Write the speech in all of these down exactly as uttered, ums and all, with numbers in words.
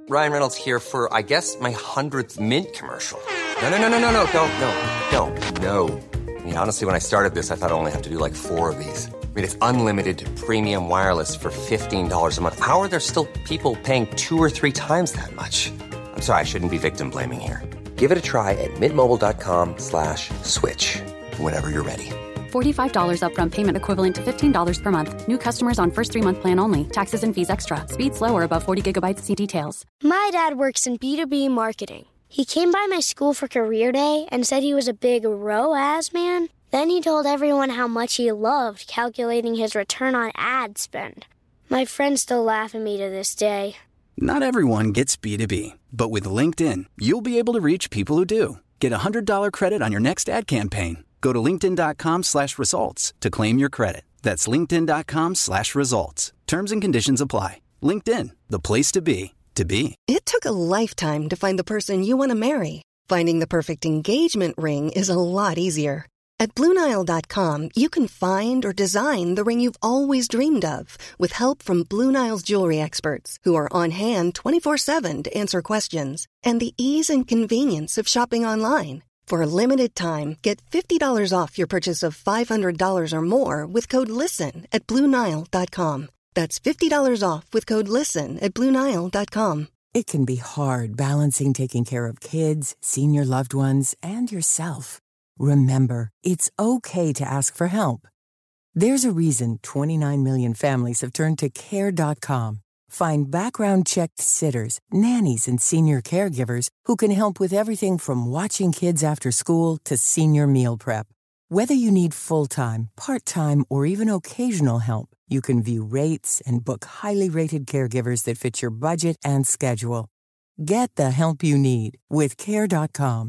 Ryan Reynolds here for, I guess, my hundredth Mint commercial. No, no, no, no, no, no, don't, no, don't, no. I mean, honestly, when I started this, I thought I only have to do like four of these. I mean, it's unlimited premium wireless for fifteen dollars a month. How are there still people paying two or three times that much? I'm sorry, I shouldn't be victim blaming here. Give it a try at mintmobile.com slash switch. Whenever you're ready. forty-five dollars upfront payment equivalent to fifteen dollars per month. New customers on first three-month plan only. Taxes and fees extra. Speed slower above forty gigabytes. See details. My dad works in B two B marketing. He came by my school for career day and said he was a big R O A S man. Then he told everyone how much he loved calculating his return on ad spend. My friends still laugh at me to this day. Not everyone gets B two B, but with LinkedIn, you'll be able to reach people who do. Get a one hundred dollars credit on your next ad campaign. Go to linkedin.com slash results to claim your credit. That's linkedin.com slash results. Terms and conditions apply. LinkedIn, the place to be, to be. It took a lifetime to find the person you want to marry. Finding the perfect engagement ring is a lot easier. At Blue Nile dot com, you can find or design the ring you've always dreamed of with help from Blue Nile's jewelry experts who are on hand twenty-four seven to answer questions and the ease and convenience of shopping online. For a limited time, get fifty dollars off your purchase of five hundred dollars or more with code LISTEN at Blue Nile dot com. That's fifty dollars off with code LISTEN at Blue Nile dot com. It can be hard balancing taking care of kids, senior loved ones, and yourself. Remember, it's okay to ask for help. There's a reason twenty-nine million families have turned to care dot com. Find background-checked sitters, nannies, and senior caregivers who can help with everything from watching kids after school to senior meal prep. Whether you need full-time, part-time, or even occasional help, you can view rates and book highly rated caregivers that fit your budget and schedule. Get the help you need with care dot com.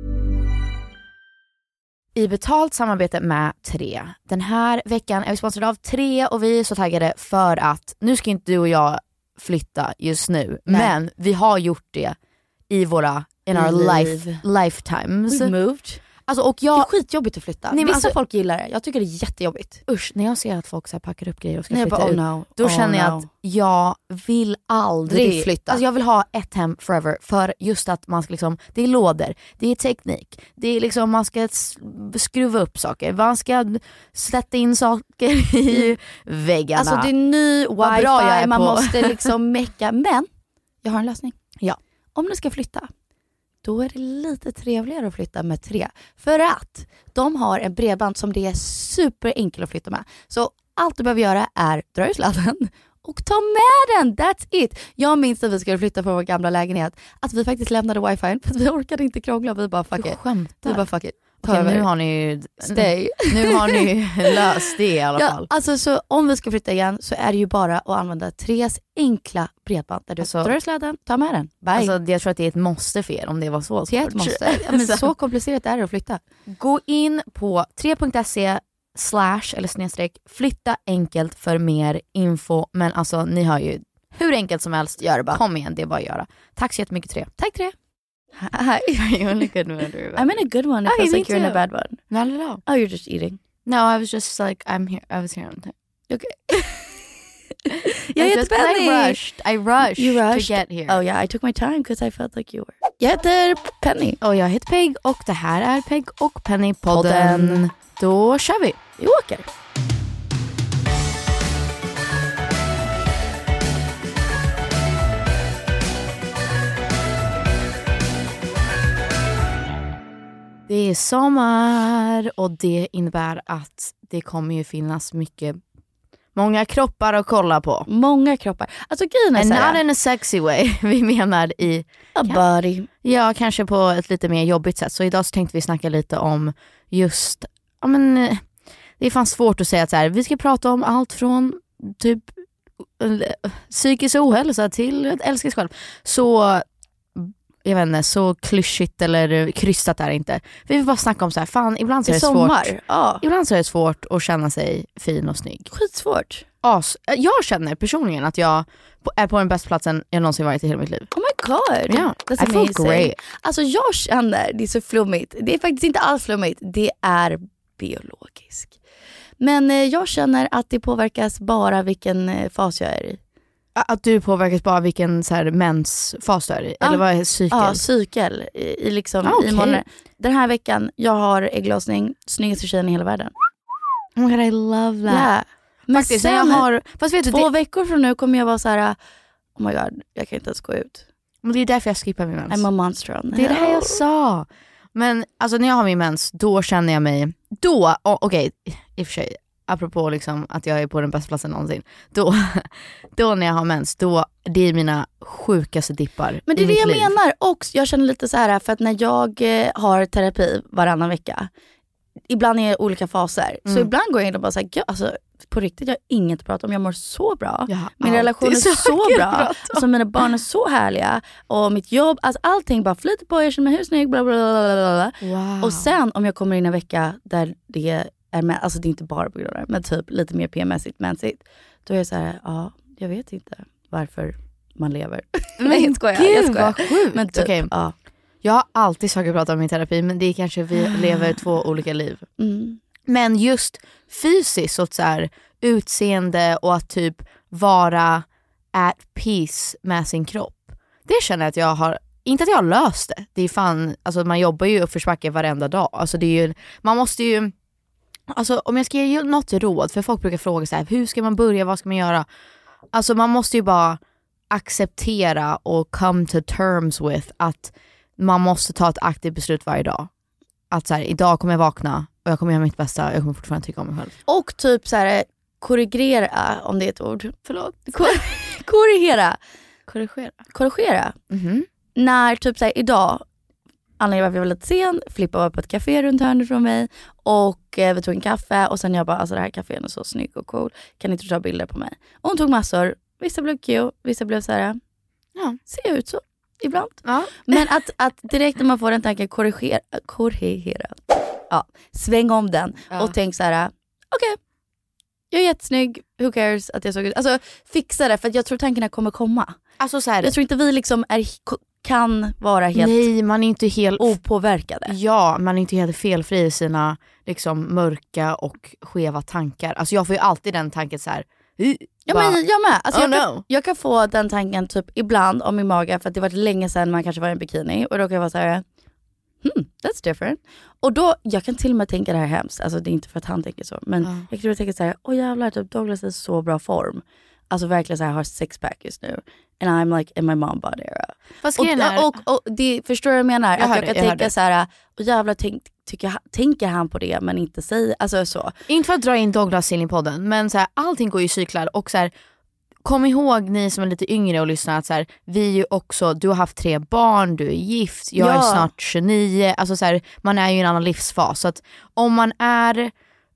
I betalt samarbete med Tre. Den här veckan är vi sponsrade av Tre och vi är så taggade för att nu ska inte du och jag flytta just nu. Nej. Men vi har gjort det i våra in our life, lifetimes. We've moved. Alltså, och jag, det är skitjobbigt att flytta. Nej, Vissa alltså, folk gillar det. Jag tycker det är jättejobbigt. Usch, när jag ser att folk så här packar upp grejer och ska Nej, flytta bara, ut, oh no. då oh känner jag no. att jag vill aldrig flytta. Alltså jag vill ha ett hem forever för just att man ska liksom, det är lådor, det är teknik, det är liksom man ska skruva upp saker, man ska sätta in saker i väggarna. Alltså det är ny wifi, man på. måste liksom mecka. Men jag har en lösning. Ja. Om du ska flytta, då är det lite trevligare att flytta med Tre. För att de har en bredband som det är superenkel att flytta med. Så allt du behöver göra är dra ur sladden och ta med den. That's it. Jag minns att vi skulle flytta från vår gamla lägenhet. Att vi faktiskt lämnade wifi för att vi orkade inte krångla. Vi bara fuck it. Skämtar. Vi bara fuck it. Okej, nu har ni Stay. Nu har ni löst det i alla ja, fall. Alltså så om vi ska flytta igen så är det ju bara att använda Tres enkla bredband där du alltså, drar sladden, ta med den. Bye. Alltså jag tror att det är ett måste för er om det var så. Det är ett måste. Ja, men så komplicerat är det att flytta. Gå in på tre punkt se slash eller snedstreck flytta enkelt för mer info. Men alltså ni har ju hur enkelt som helst. Gör det bara. Kom igen, det är bara att göra. Tack så jättemycket Tre. Tack Tre. Hi, you're in a good one. I'm in a good one. It oh, feels like too. you're in a bad one. Not at all. Oh, you're just eating. No, I was just like, I'm here. I was here on time. Okay. Jag heter Penny. I rushed. I rushed, you rushed to get here. Oh yeah, I took my time because I felt like you were. Jag heter Penny. Och jag heter Peg. Och det här är Peg och Penny-podden. Då kör vi. Vi åker. Det är sommar och det innebär att det kommer ju finnas mycket, många kroppar att kolla på. Många kroppar. Alltså grejen är And så här, not in a sexy way. Vi menar i a body. Ja, kanske på ett lite mer jobbigt sätt. Så idag så tänkte vi snacka lite om just, ja men det är fan svårt att säga att så här, vi ska prata om allt från typ psykisk ohälsa till ett älska sig själv. Så jag vet inte, så klyschigt eller krystat är det inte. Vi vill bara snacka om så här, fan, ibland så är det sommar. svårt. Ja. Ibland så är det svårt att känna sig fin och snygg. Skitsvårt. As. Jag känner personligen att jag är på den bästa platsen jag någonsin varit i hela mitt liv. Oh my god. Yeah, that's I feel great. Alltså jag känner, det är så flummigt. Det är faktiskt inte alls flummigt. Det är biologiskt. Men eh, jag känner att det påverkas bara vilken eh, fas jag är i. Att du påverkas bara vilken så här mensfas du är i? Ja. Eller vad är cykel? Ja, cykel. I, i liksom, ah, okay. i månader. Den här veckan, jag har ägglossning, snyggaste tjejen i hela världen. Oh my God, I love that. Yeah. Men Faktiskt, sen, jag har, fast vet du, två det, veckor från nu kommer jag vara så här: oh my God, jag kan inte ens gå ut. men det är därför jag skippar min mens. I'm a monster on Det är det här jag sa. Men alltså när jag har min mens, då känner jag mig, då, oh, okej, okay, i och för sig, apropå liksom att jag är på den bästa platsen någonsin, då, då när jag har mens, då, det är mina sjukaste dippar. Men det är i det mitt jag liv. menar. Och jag känner lite så här, för att när jag eh, har terapi varannan vecka, ibland är det olika faser. Mm. Så ibland går jag in och bara såhär, alltså på riktigt, jag har inget att prata om. Jag mår så bra. Ja, min relation är så, så bra. Alltså mina barn är så härliga. Och mitt jobb, alltså allting bara flyter på. Jag känner mig hur snygg, bla bla bla. Wow. Och sen om jag kommer in en vecka där det är med, alltså det är inte bara på grund av det, men typ lite mer P M S-igt, mänsigt. Då är jag så här, ja, jag vet inte varför man lever. Men jag skojar, gud, jag skojar. vad sjukt. Men typ, okay. ja. Jag har alltid saker att prata om i terapi, men det är kanske vi lever två olika liv. Mm. Men just fysiskt, så, så här, utseende och att typ vara at peace med sin kropp. Det känner jag att jag har, inte att jag har löst det. Det är fan, alltså man jobbar ju uppförsbacke varenda dag. Alltså det är ju, man måste ju, alltså om jag ska ge något råd, för folk brukar fråga så här, hur ska man börja, vad ska man göra? Alltså man måste ju bara acceptera och come to terms with att man måste ta ett aktivt beslut varje dag. Att så här, idag kommer jag vakna och jag kommer göra mitt bästa, jag kommer fortfarande tycka om mig själv. Och typ så här, korrigera, om det är ett ord. Förlåt. Kor- korrigera. Korrigera. Korrigera. Mm-hmm. När typ så här, idag, anledningen varför jag var lite sen, Filippa var på ett café runt hörnet från mig och eh, vi tog en kaffe och sen jag bara, alltså det här cafén är så snygg och cool, kan inte du ta bilder på mig? Och hon tog massor, vissa blev cute, vissa blev så här, ja, ser jag ut så ibland. Ja. Men att, att direkt när man får den tanken, korrigera, korrigera. Ja, sväng om den ja. och tänk så här, okej, okay, jag är jättesnygg, who cares att jag såg ut. Alltså fixa det, för att jag tror tankarna kommer komma. Alltså så här, jag tror inte vi liksom är, kan vara helt nej, man är inte helt opåverkade. Ja, man är inte helt felfri i sina liksom mörka och skeva tankar. Alltså jag får ju alltid den tanken så här. Ja, men jag med. Alltså, oh, jag, kan, no. jag kan få den tanken typ ibland om min mage, för att det var länge sedan man kanske var i en bikini och då kan jag vara så här, hmm, that's different. Och då, jag kan till och med tänka det här hemskt, alltså det är inte för att han tänker så, men mm. jag kan till och med tänka så här, åh jävlar, typ Douglas är så bra form. Alltså verkligen så här, har sexpack just nu. And I'm like in my mom body era. Fast och, är... och, och, och det, förstår du vad jag menar? Jag att jag det, kan jag tänka så här, åh jävlar, tänk, tycker, tänker han på det men inte säger, alltså så. Inte för att dra in Douglas in i podden, men så här, allting går ju i cyklar och så här, kom ihåg ni som är lite yngre och lyssnar att så här, vi är ju också, du har haft tre barn, du är gift, jag ja. är snart tjugonio, alltså så här, man är ju i en annan livsfas, så att om man är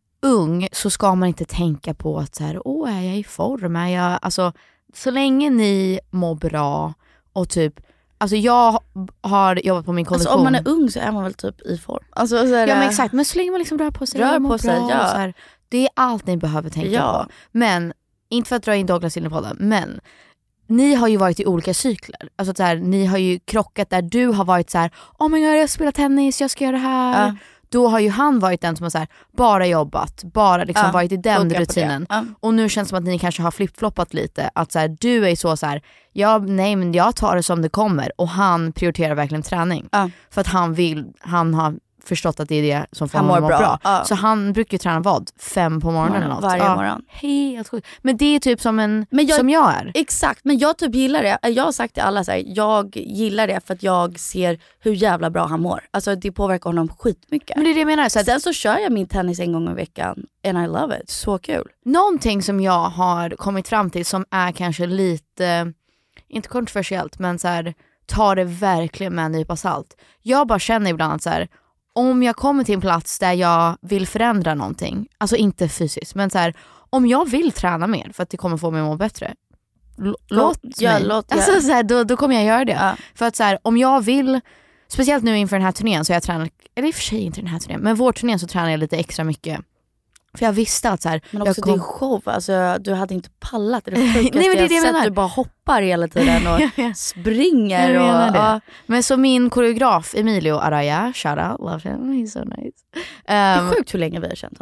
ung så ska man inte tänka på att så här, åh, är jag i form, är jag, alltså så länge ni mår bra och typ, alltså jag har jobbat på min kondition. Alltså om man är ung så är man väl typ i form. Alltså, så här, ja men exakt, men så länge man liksom rör på sig, rör på sig, bra, ja. så här, det är allt ni behöver tänka ja. på. Men inte för att dra in Douglas in i podden, men ni har ju varit i olika cykler. Alltså så här, ni har ju krockat där du har varit så här, oh my god, jag spelar tennis, jag ska göra det här. Ja. Då har ju han varit den som har så här, bara jobbat, bara liksom ja, varit i den rutinen. Ja. Och nu känns det som att ni kanske har flipfloppat lite. Att så här, du är så så här, ja, nej men jag tar det som det kommer. Och han prioriterar verkligen träning. Ja. För att han vill, han har förstått att det är det som får han honom mår bra. bra. Ja. Så han brukar ju träna vad? Fem på morgonen eller något. Varje ja. morgon. Helt sjukt. Men det är typ som en men jag, som jag är. Exakt, men jag typ gillar det. Jag har sagt till alla så här, jag gillar det för att jag ser hur jävla bra han mår. Alltså det påverkar honom skitmycket. Men det är det jag menar. Så att, sen så kör jag min tennis en gång i veckan and I love it. Så kul. Någonting som jag har kommit fram till som är kanske lite, inte kontroversiellt, men så här, tar det verkligen med en nypa salt. Jag bara känner ibland att så här, om jag kommer till en plats där jag vill förändra någonting, alltså inte fysiskt, men så här, om jag vill träna mer för att det kommer få mig att må bättre, l- låt mig. Ja, låt, alltså, ja. så här, då, då kommer jag göra det. Ja. För att så här, om jag vill, speciellt nu inför den här turnén så jag tränar, eller i och för sig inte den här turnén, men vår turnén så tränar jag lite extra mycket. För jag visste att så här, men också jag kom... din show, alltså du hade inte pallat det sjukaste. Nej, men det är det jag sett, menar. du bara hoppar hela tiden och springer jag och ja. Men så min koreograf Emilio Araya, shout out, love him, he's so nice. Um, det är sjukt hur länge vi har känt honom.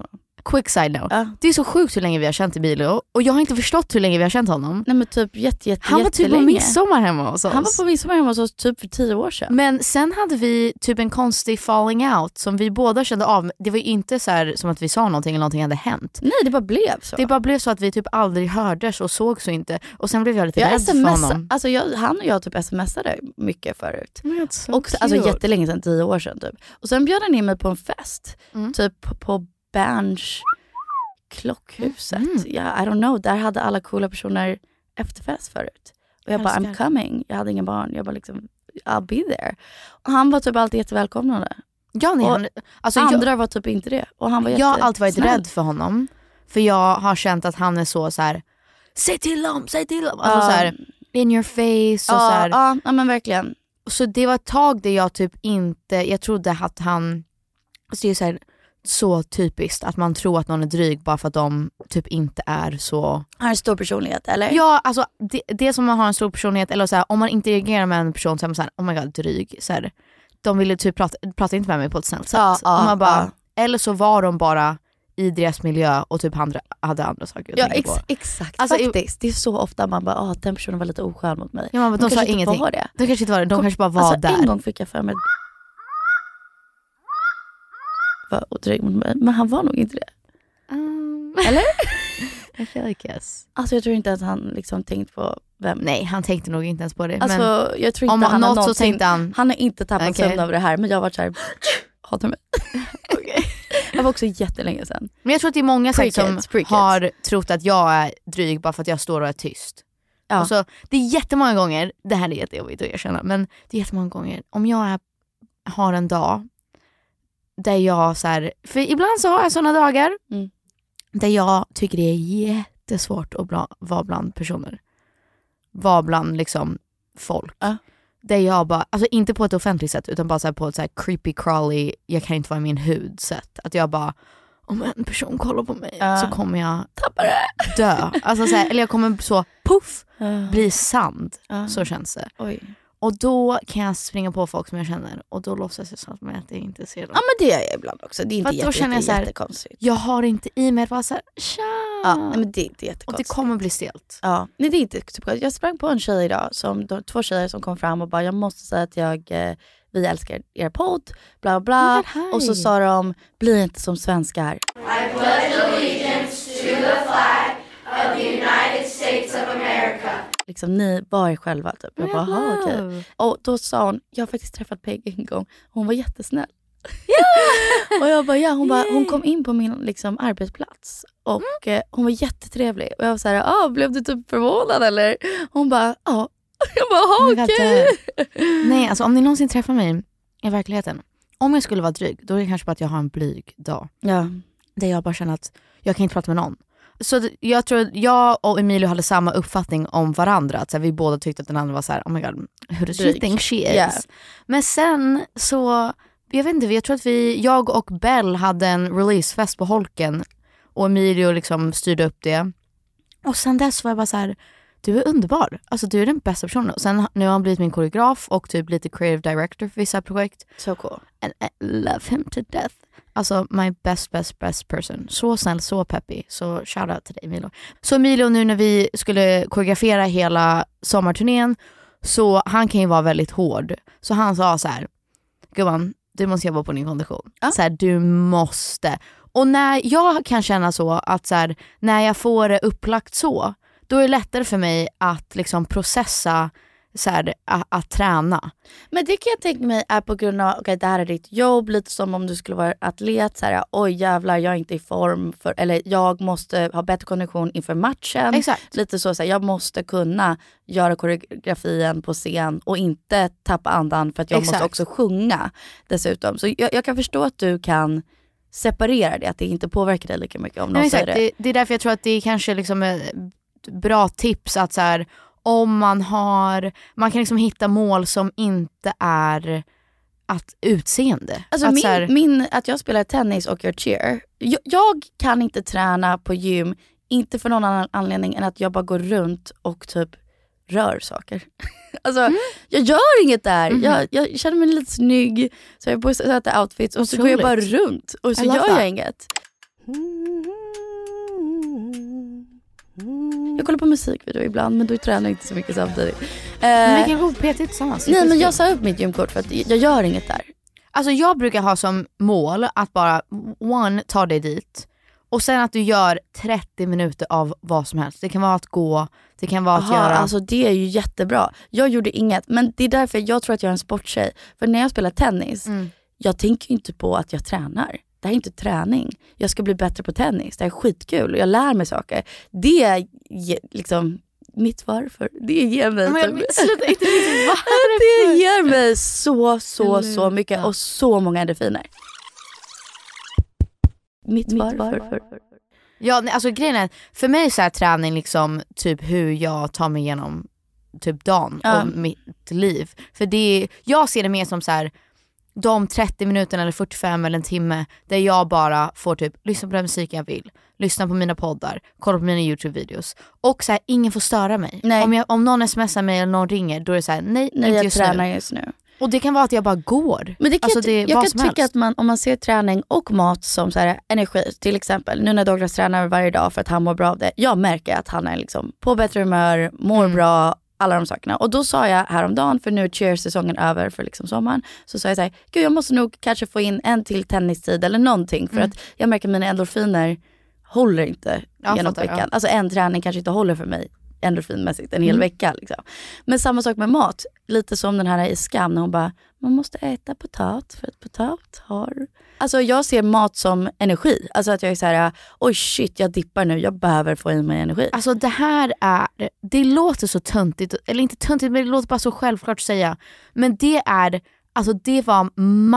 quick side note. Ja. Det är så sjukt hur länge vi har känt Emilio. Och jag har inte förstått hur länge vi har känt honom. Nej men typ jätte, jätte, Han var typ på midsommar hemma hos oss. Han var på midsommar hemma hos oss typ för tio år sedan. Men sen hade vi typ en konstig falling out som vi båda kände av. Det var ju inte så här som att vi sa någonting eller någonting hade hänt. Nej, det bara blev så. Det bara blev så att vi typ aldrig hördes och såg så inte. Och sen blev jag lite jag rädd för honom. Alltså jag, han och jag typ smsade mycket förut. Men så och, alltså jättelänge sedan, tio år sedan typ. Och sen bjöd han in mig på en fest. Mm. Typ på Berns klockhuset. Mm. Ja, I don't know. Där hade alla coola personer efterfest förut. Och jag bara, I'm coming. Jag hade inga barn. Jag bara liksom, I'll be there. Och han var typ alltid jättevälkomnande. Ja, nej, och han, alltså andra jag, var typ inte det. Och han var jag har alltid varit snäll. rädd för honom. För jag har känt att han är så så här. Säg till dem, säg till dem. Alltså uh, så här, in your face och uh, så här. Ja, uh, men verkligen. Så det var ett tag där jag typ inte, jag trodde att han, alltså det är så här, så typiskt att man tror att någon är dryg bara för att de typ inte är så. Har en stor personlighet eller? Ja, alltså det, det som man har en stor personlighet eller så här, om man interagerar med en person så är man så här, oh my god, dryg så här, de ville typ prata, prata inte med mig på ett snällt sätt. Ja, ja, och man bara, ja. Eller så var de bara i deras miljö och typ andra, hade andra saker att Ja, tänka ex- på. exakt. Alltså, faktiskt. Det är så ofta man bara, ah, den personen var lite oskön mot mig. Ja, men de, de sa kanske ingenting. Var det. De kanske inte var det, de Kom, kanske bara var alltså, där. En gång fick jag för mig var dryg mot mig, men han var nog inte det. Um, Eller? I feel like yes. Alltså jag tror inte att han liksom tänkt på vem. Nej, han tänkte nog inte ens på det. Alltså men jag tror inte om han något har så någonsin, tänkte han. Han har inte tappat Okay. sömn över det här, men jag har varit såhär, hatar mig. Okay. Jag var också jättelänge sedan. Men jag tror att det är många säkert som Pre-kids, pre-kids. har trott att jag är dryg bara för att jag står och är tyst. Ja. Och så, det är jättemånga gånger, det här är jättejobbigt att erkänna, men det är jättemånga gånger om jag är, har en dag där jag så här, för ibland så har jag såna dagar mm. där jag tycker det är jättesvårt att bla, vara bland personer. Vara bland liksom folk. Ja. Där jag bara, alltså inte på ett offentligt sätt utan bara så här på ett så här creepy crawly, jag kan inte vara i min hud sätt. Att jag bara, om en person kollar på mig ja. så kommer jag tappar det. Dö. Alltså så här, eller jag kommer så puff Uh. bli sand. Uh. Så känns det. Oj. Och då kan jag springa på folk som jag känner och då låtsas jag som att jag inte ser dem. Ja men det gör jag ibland också. Det är inte För då jätte, känner jag så här, jättekonstigt. jag har inte i mig att vara såhär, tja. Ja, nej, men det är inte jättekonstigt. Och det kommer bli stelt. Ja, nej, det är inte typ, jag sprang på en tjej idag, som, de, två tjejer som kom fram och bara, jag måste säga att jag, eh, vi älskar er podd, bla bla. Men och så sa de, bli inte som svenskar. I pledge allegiance to the flag of the United States of America. Liksom, ni var er själva typ. Jag bara, aha, okej. Och då sa hon, jag har faktiskt träffat Peg en gång. Hon var jättesnäll. Yeah! Och jag bara, ja, hon, bara, hon kom in på min liksom, arbetsplats. Och mm. eh, hon var jättetrevlig. Och jag var så här, ah, blev du typ förvånad eller? Hon bara, ja. Jag bara, okej. Okay. Nej, alltså om ni någonsin träffar mig i verkligheten. Om jag skulle vara dryg, då är det kanske bara att jag har en blyg dag. Ja. Där jag bara känner att jag kan inte prata med någon. Så jag tror att jag och Emilio hade samma uppfattning om varandra. Att så här, vi båda tyckte att den andra var så här, oh my god, who does she think she is? Yeah. Men sen så, jag vet inte, jag tror att vi, jag och Bell hade en releasefest på Holken. Och Emilio liksom styrde upp det. Och sen dess var jag bara så här, du är underbar. Alltså du är den bästa personen. Och sen nu har han blivit min koreograf och typ lite creative director för vissa projekt. So cool. And I love him to death. Alltså my best, best, best person. Så snäll, så peppig. Så shout out till dig Emilio. Så Emilio, nu när vi skulle koreografera hela sommarturnén, så han kan ju vara väldigt hård. Så han sa så här, gumman, du måste jobba på din kondition. Ja. Så här, du måste. Och när jag kan känna så att så här, när jag får det upplagt så, då är det lättare för mig att liksom processa så här, att, att träna. Men det kan jag tänka mig är på grund av, okej, okay, det här är ditt jobb, lite som om du skulle vara atlet, så här, oj jävlar, jag är inte i form för, eller jag måste ha bättre kondition inför matchen. Exakt. Lite så, så här, jag måste kunna göra koreografin på scen och inte tappa andan för att jag Exakt. måste också sjunga dessutom. Så jag, jag kan förstå att du kan separera det, att det inte påverkar dig lika mycket om någon Nej, säger det. det. Det är därför jag tror att det är kanske liksom ett bra tips att så här, om man har, man kan liksom hitta mål som inte är att utseende. Alltså att, min, så här, min, att jag spelar tennis och gör cheer, jag, jag kan inte träna på gym, inte för någon annan anledning än att jag bara går runt och typ rör saker. Alltså mm. jag gör inget där. Mm. Jag, jag känner mig lite snygg, så jag börjar sätta outfits och så går jag bara runt och så gör jag inget. Mm. Mm. Jag kollar på musikvideo ibland, men då tränar jag inte så mycket samtidigt. Men vi kan gå på P T tillsammans. Nej, men jag sa upp mitt gymkort för att jag gör inget där. Alltså jag brukar ha som mål att bara, one, ta dig dit. Och sen att du gör trettio minuter av vad som helst. Det kan vara att gå, det kan vara Aha, att göra... alltså det är ju jättebra. Jag gjorde inget, men det är därför jag tror att jag är en sporttjej. För när jag spelar tennis, mm. jag tänker ju inte på att jag tränar. Det här är inte träning. Jag ska bli bättre på tennis. Det är skitkul och jag lär mig saker. Det är liksom mitt varför. Det ger mig men jag, typ, sluta, inte det ger mig så, så, så mycket och så många endorfiner. Mitt, mitt varför. varför. Ja, alltså grejen är, för mig så är träning liksom typ hur jag tar mig igenom typ dagen ja. och mitt liv. För det, jag ser det mer som så här, de trettio minuterna eller fyrtiofem eller en timme där jag bara får typ lyssna på den musik jag vill, lyssna på mina poddar, kolla på mina YouTube-videos och så här, ingen får störa mig. Om, jag, om någon smsar mig eller någon ringer, då är det så här, nej, nej inte jag just tränar nu. just nu. Och det kan vara att jag bara går. Men det kan alltså, det, jag kan tycka helst. att man, om man ser träning och mat som så här, energi, till exempel nu när Douglas tränar varje dag för att han mår bra av det, jag märker att han är liksom på bättre humör, mår mm. bra, alla de sakerna. Och då sa jag häromdagen, för nu är cheer-säsongen över för liksom sommaren, så sa jag så här, gud jag måste nog kanske få in en till tennistid eller någonting, för mm. att jag märker att mina endorfiner håller inte ja, genom fattar, veckan. Ja. Alltså en träning kanske inte håller för mig endorfinmässigt en hel mm. vecka liksom. Men samma sak med mat, lite som den här i Skam när hon bara, man måste äta potat för att potat har... Alltså jag ser mat som energi. Alltså att jag är så här, oj shit jag dippar nu, jag behöver få in mig energi. Alltså det här är, det låter så töntigt, eller inte töntigt men det låter bara så självklart att säga. Men det är, alltså det var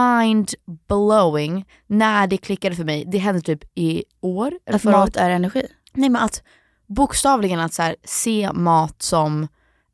mind-blowing när det klickade för mig. Det hände typ i år. Eller att mat är energi? Nej men att bokstavligen att så här, se mat som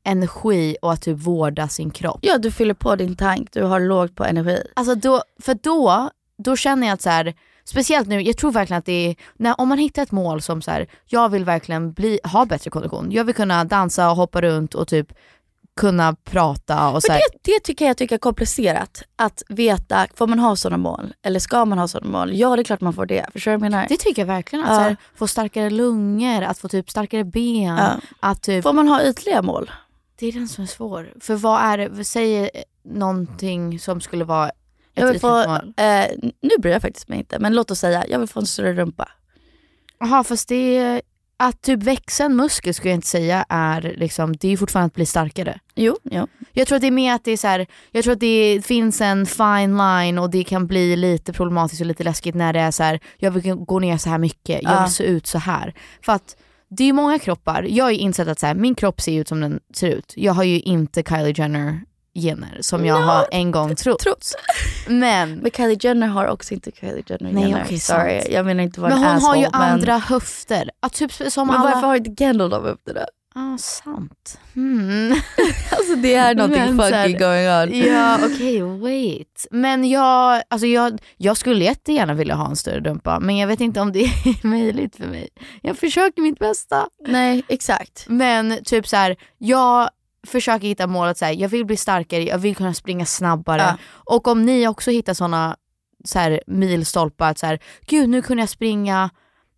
energi och att du vårdar sin kropp. Ja, du fyller på din tank, du har lågt på energi. Alltså då, för då, då känner jag att så här, speciellt nu, jag tror verkligen att det är, när, om man hittar ett mål som så här, jag vill verkligen bli, ha bättre kondition. Jag vill kunna dansa och hoppa runt och typ kunna prata och så här. Det, det tycker jag tycker är komplicerat att veta, får man ha sådana mål eller ska man ha sådana mål? Ja, det är klart man får det. Förstår du vad jag menar? Det tycker jag verkligen, att ja. så här, få starkare lungor, att få typ starkare ben, ja. att typ, får man ha ytliga mål? det är den som är svår. För vad är det, säg någonting som skulle vara ett jag vill få, mål. Eh, nu bryr jag faktiskt mig inte, men låt oss säga, jag vill få en större rumpa. Jaha, fast det är, att typ växa en muskel skulle jag inte säga är liksom, det är ju fortfarande att bli starkare. Jo, jo. Jag tror att det är mer att det är så här, jag tror att det finns en fine line och det kan bli lite problematiskt och lite läskigt när det är så här, jag vill gå ner så här mycket, jag vill ja. se ut så här. För att det är ju många kroppar. Jag har ju insett att så här, min kropp ser ut som den ser ut. Jag har ju inte Kylie Jenner gener som jag no, har en gång trott. trott. Men, men Kylie Jenner har också inte Kylie Jenner nej, gener. Okay, sorry, sant. jag menar inte vara men en hon asshole, har ju men... andra höfter. Att typ som men alla... varför har inte Kendall de upp det där? Ja, ah, sant. Hmm. Alltså det är någonting fucking going on. Ja, okej, okay, wait. Men jag, alltså jag, jag skulle jättegärna vilja ha en större rumpa, men jag vet inte om det är möjligt för mig. Jag försöker mitt bästa. Nej, exakt. Men typ så här, jag försöker hitta målet så här, jag vill bli starkare, jag vill kunna springa snabbare. Ja. Och om ni också hittar såna så här milstolpar att så här, gud nu kunde jag springa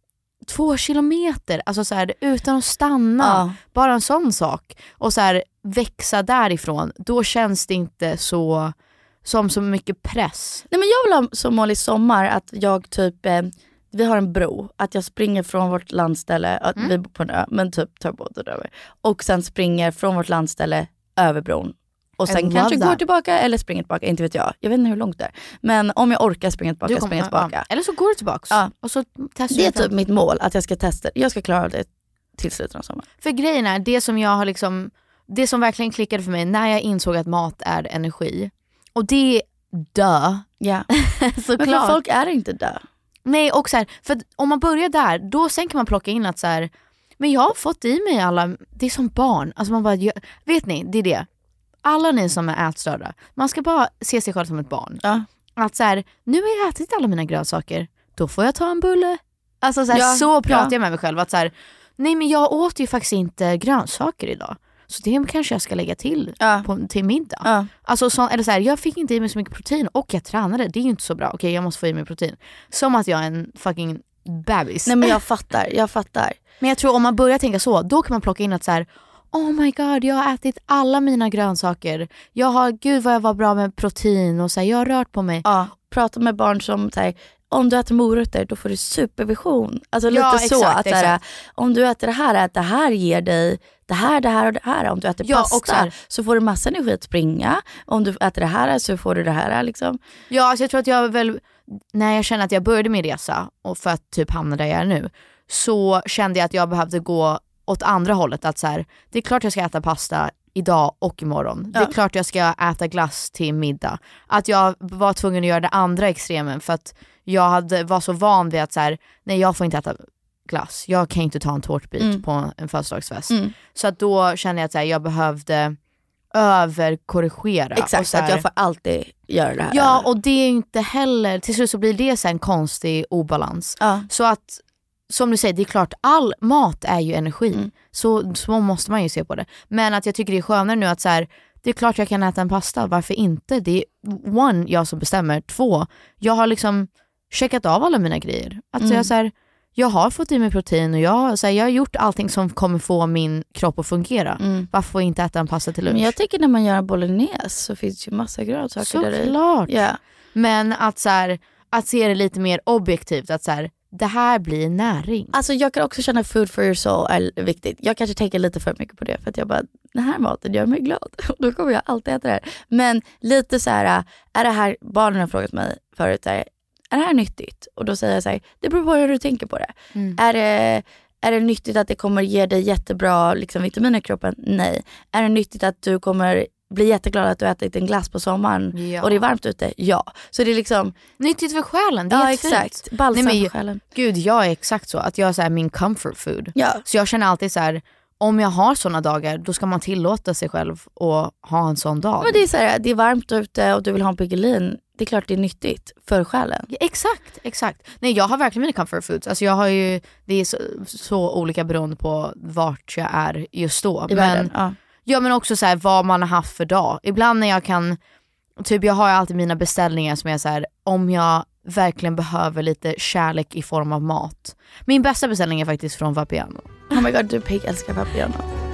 två kilometer, alltså så här, utan att stanna, ja. Bara en sån sak och så här, växa därifrån, då känns det inte så som så mycket press. Nej, men jag vill ha som mål i sommar att jag typ eh, vi har en bro, att jag springer från vårt landställe, att mm. vi bor på en ö, men typ tar båten över, och sen springer från vårt landställe över bron. Och sen kanske går tillbaka eller springer tillbaka, inte vet jag. Jag vet inte hur långt det är. Men om jag orkar springa tillbaka, kommer, springer tillbaka. Ja. Eller så går du tillbaka. Ja. Och så testar det är typ mitt mål, att jag ska testa. Jag ska klara det till slutet av sommaren. För grejen är, det som jag har liksom, det som verkligen klickade för mig när jag insåg att mat är energi. Och det är dö. Ja. Men för folk är det inte dö. Nej, och så här, för om man börjar där, då sen kan man plocka in att så här, men jag har fått i mig alla, det är som barn. Alltså man bara, vet ni, det är det. Alla ni som är ätstörda, man ska bara se sig själv som ett barn. Ja. Att så här, nu har jag ätit alla mina grönsaker, då får jag ta en bulle. Alltså så, här, ja, så pratar ja. jag med mig själv. Att så här, nej men jag åt ju faktiskt inte grönsaker idag. Så det kanske jag ska lägga till ja. på, till middag. Ja. Alltså så, eller så här, jag fick inte i mig så mycket protein och jag tränade. Det är ju inte så bra. Okej, jag måste få i mig protein. Som att jag är en fucking bebis. Nej men jag fattar, jag fattar. Men jag tror om man börjar tänka så, då kan man plocka in att så här: oh my god, jag har ätit alla mina grönsaker. Jag har, gud vad jag var bra med protein och så här, jag har rört på mig. Ja, prata med barn som så här, om du äter morötter då får du supervision. Alltså ja, lite exakt, så att exakt. Här, om du äter det här, att det här ger dig det här, det här och det här. Om du äter ja, pasta och så, här, så får du massa energi att springa. Om du äter det här så får du det här liksom. Ja, alltså jag tror att jag väl, när jag kände att jag började min resa och för att typ hamna där jag är nu, så kände jag att jag behövde gå åt andra hållet. Att så här, det är klart jag ska äta pasta idag och imorgon. Ja. Det är klart jag ska äta glass till middag. Att jag var tvungen att göra det andra extremen för att jag hade, var så van vid att så här, nej jag får inte äta glass. Jag kan inte ta en tårtbit mm. på en födelsedagsfest. Mm. Så att då kände jag att så här, jag behövde överkorrigera. Exakt, och så här, att jag får alltid göra det här. Ja, och det är inte heller, till slut så blir det så en konstig obalans. Ja. Så att som du säger, det är klart, all mat är ju energi. Mm. Så, så måste man ju se på det. Men att jag tycker det är skönare nu att så här, det är klart jag kan äta en pasta, varför inte? Det är one, jag som bestämmer. Två, jag har liksom checkat av alla mina grejer. Att mm. jag, så här, jag har fått i mig protein och jag, så här, jag har gjort allting som kommer få min kropp att fungera. Mm. Varför får jag inte äta en pasta till lunch? Men jag tycker när man gör bolognese så finns ju massa grönsaker så där i. Såklart. Yeah. Men att, så här, att se det lite mer objektivt, att så här, det här blir näring. Alltså jag kan också känna food for your soul är viktigt. Jag kanske tänker lite för mycket på det för att jag bara, den här maten gör mig glad. Då kommer jag alltid äta det här. Men lite så här, är det här, barnen har frågat mig förut, är, är det här nyttigt? Och då säger jag så här, det beror på hur du tänker på det. Mm. Är det är det nyttigt att det kommer ge dig jättebra liksom, vitaminer i kroppen? Nej. Är det nyttigt att du kommer blir jätteglad att du ätit en glass på sommaren ja. och det är varmt ute? Ja. Så det är liksom nyttigt för själen. Det är ja, exakt. Balsam Nej, men, för själen. Gud, jag är exakt så. Att jag är så här, min comfort food. Ja. Så jag känner alltid så här, om jag har såna dagar, då ska man tillåta sig själv att ha en sån dag. Men det är så här, det är varmt ute och du vill ha en Piggelin. Det är klart det är nyttigt för själen. Ja, exakt, exakt. Nej, jag har verkligen mina comfort foods. Alltså jag har ju, det är så, så olika beroende på vart jag är just då. I men världen, ja. Ja, men också så här, vad man har haft för dag. Ibland när jag kan, typ jag har alltid mina beställningar som är så här, om jag verkligen behöver lite kärlek i form av mat. Min bästa beställning är faktiskt från Vapiano. Oh my god, du pig älskar Vapiano.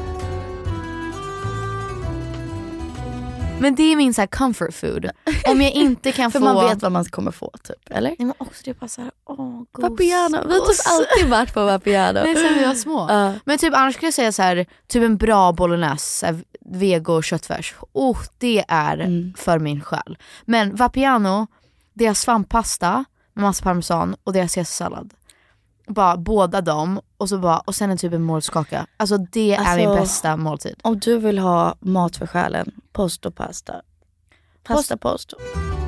Men det är min så här comfort food. Om jag inte kan för få... För man vet vad man kommer få typ, eller? Nej, men också det är bara så här, åh, gos, Vapiano. Vi har typ alltid varit på Vapiano. Nej, sen vi var små. Uh. Men typ annars skulle jag säga så här, typ en bra bolognese, vego köttfärs. Oh, det är mm. för min själ. Men Vapiano, deras svamppasta med massa parmesan och deras caesarsallad. Bara båda dem och så bara och sen en typ en målskaka. Alltså det alltså, är min bästa måltid. Om du vill ha mat för själen, posto pasta. Pasta posto.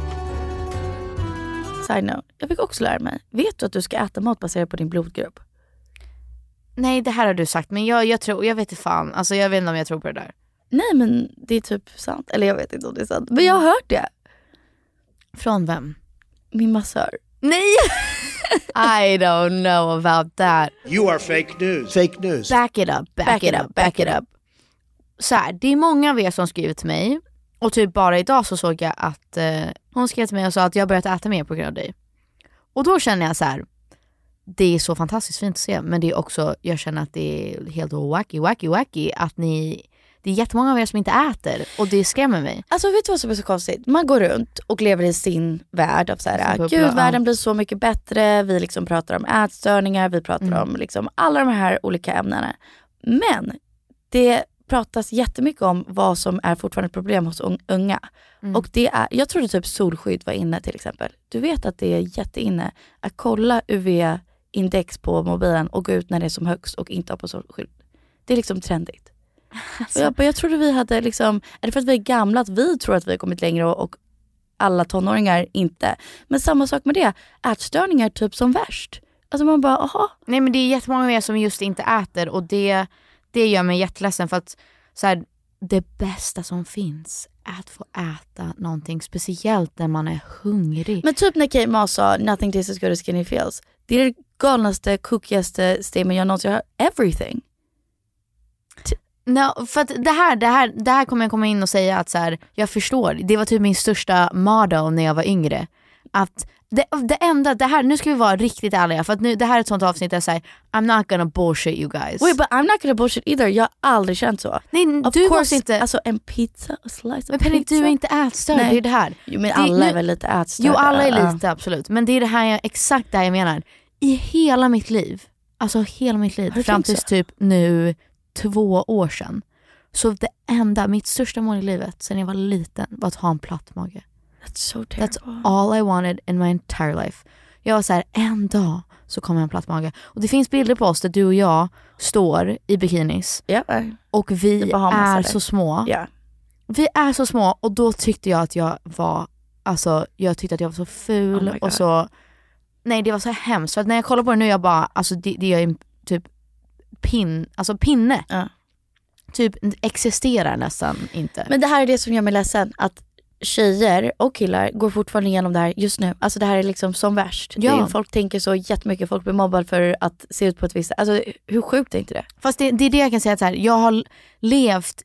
Side note. Jag fick också lära mig. Vet du att du ska äta mat baserat på din blodgrupp? Nej, det här har du sagt, men jag jag tror jag vet inte fan. Alltså jag vet inte om jag tror på det där. Nej, men det är typ sant. Eller jag vet inte om det är sant. Men jag har hört det. Från vem? Min massör. Nej. I don't know about that. You are fake news. Fake news. Back it up, back, back it, it up, back it up. Så här, det är många av er som skrivit till mig. Och typ bara idag så såg jag att eh, hon skrev till mig och sa att jag börjat äta mer på grund av dig. Och då känner jag så här, det är så fantastiskt fint att se. Men det är också, jag känner att det är helt wacky, wacky, wacky att ni... Det är jättemånga av er som inte äter och det skrämmer mig. Alltså vet du vad som är så konstigt? Man går runt och lever i sin värld av så här, gud ja. Världen blir så mycket bättre. Vi liksom pratar om ätstörningar, vi pratar mm. om liksom alla de här olika ämnena. Men det pratas jättemycket om vad som är fortfarande ett problem hos unga. Mm. Och det är, jag trodde typ solskydd var inne till exempel. Du vet att det är jätteinne att kolla U V-index på mobilen och gå ut när det är som högst och inte ha på solskydd. Det är liksom trendigt. Alltså. Jag, jag trodde vi hade liksom, är det för att vi är gamla att vi tror att vi har kommit längre och, och alla tonåringar inte. Men samma sak med det, ätstörningar typ som värst. Alltså man bara, aha. Nej, men det är jättemånga av er som just inte äter och det, det gör mig jätteledsen för att så här, det bästa som finns är att få äta någonting speciellt när man är hungrig. Men typ när Kate Moss sa nothing tastes as good as skinny feels. Det är det galnaste, cookigaste statement jag någonsin har hört. Everything. No, för att det här, det här, det här kommer jag komma in och säga att så här, jag förstår. Det var typ min största motto när jag var yngre. Att Det, det enda, det här, nu ska vi vara riktigt ärliga, för att nu, det här är ett sånt avsnitt där jag säger I'm not gonna bullshit you guys. Wait, but I'm not gonna bullshit either. Jag har aldrig känt så. Nej, of du course, måste inte. Alltså en pizza, a slice Men of Penny, pizza. du är inte ätstörd, Nej. det är det här. Jo, men det, alla nu, är väl lite ätstörda. Jo, alla är uh. lite, absolut. Men det är det här jag, exakt det här jag menar. I hela mitt liv, alltså hela mitt liv, fram till typ nu två år sedan. Så det enda, mitt största mål i livet sen jag var liten var att ha en platt mage. That's so terrible. That's all I wanted in my entire life. Jag var så här, en dag så kommer en platt mage. Och det finns bilder på oss där du och jag står i bikinis. Yeah. Och vi är så små. Yeah. Vi är så små och då tyckte jag att jag var, alltså jag tyckte att jag var så ful oh och så, nej det var så hemskt. För att när jag kollar på det nu, jag bara, alltså det, det är typ pin, alltså pinne. Uh. Typ existerar nästan inte. Men det här är det som gör mig ledsen, att tjejer och killar går fortfarande igenom det här just nu. Alltså det här är liksom som värst. Ja. Det är, folk tänker så jättemycket, folk blir mobbade för att se ut på ett visst sätt. Alltså hur sjukt är inte det? Fast det, det är det jag kan säga, att så här, jag har levt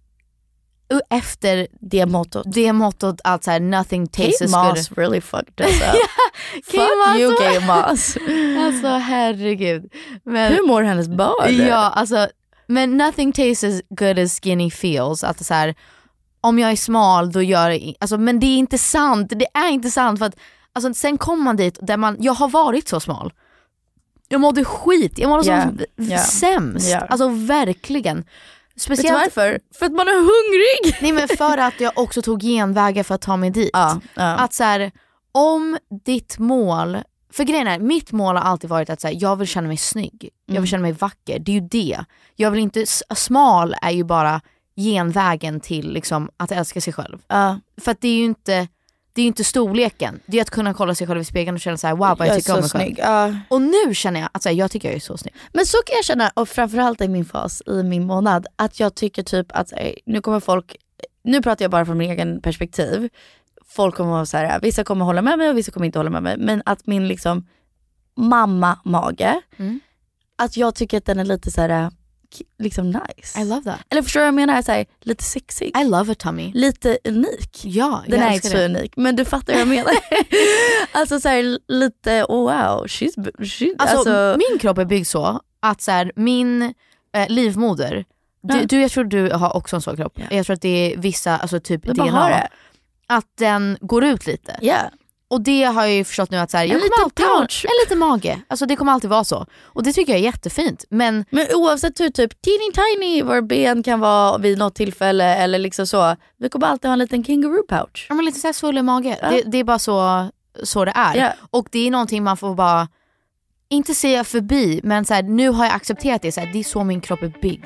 efter det mottot. Det mottot att så här, nothing tastes Kate good. Moss really fucked us up. Fuck Moss. you, Kate Moss. Alltså herregud. Men, hur mår hennes barn? Ja, alltså, men nothing tastes as good as skinny feels. Att så här, om jag är smal då gör det, alltså, men det är inte sant. Det är inte sant för att alltså, sen kommer man dit där man, jag har varit så smal. Jag mådde skit. Jag mådde yeah. så yeah. sämst. Yeah. Alltså verkligen. Speciellt, vet du varför? För att man är hungrig. Nej, men för att jag också tog genvägar för att ta mig dit. Ja, ja. Att så här, om ditt mål, för grejen är, mitt mål har alltid varit att så här, jag vill känna mig snygg. Jag Mm. vill känna mig vacker. Det är ju det. Jag vill inte, smal är ju bara genvägen till liksom att älska sig själv. Ja. För att det är ju inte, det är ju inte storleken. Det är att kunna kolla sig själv i spegeln och känna så här, wow, vad jag, jag tycker om mig själv. Ja. Och nu känner jag att så här, jag tycker jag är så snygg. Men så kan jag känna, och framförallt i min fas, i min månad, att jag tycker typ att nu kommer folk, nu pratar jag bara från min egen perspektiv. Folk kommer vara så här, vissa kommer hålla med mig och vissa kommer inte hålla med mig. Men att min liksom mamma-mage, mm. att jag tycker att den är lite så här liksom nice. I love that. Eller förstår du vad jag menar? Så här, lite sexig. I love a tummy. Lite unik. Ja, den är inte så det. unik. Men du fattar vad jag menar. Alltså så här, lite, oh wow. She's, she's, alltså, alltså min kropp är byggd så att så här, min eh, livmoder, du, ja. du, jag tror du har också en sån kropp. Ja. Jag tror att det är vissa, alltså typ D N A. Att den går ut lite. Ja. Yeah. Och det har jag ju förstått nu att så här, jag kommer alltid ha en liten mage. Alltså det kommer alltid vara så. Och det tycker jag är jättefint. Men, men oavsett hur typ teeny tiny vår ben kan vara vid något tillfälle eller liksom så. Vi kommer alltid ha en liten kangaroo pouch. Ja, men lite så här svullen mage. Ja. Det, det är bara så, så det är. Ja. Och det är någonting man får bara inte säga förbi. Men så här, nu har jag accepterat det. Så här, det är så min kropp är byggd.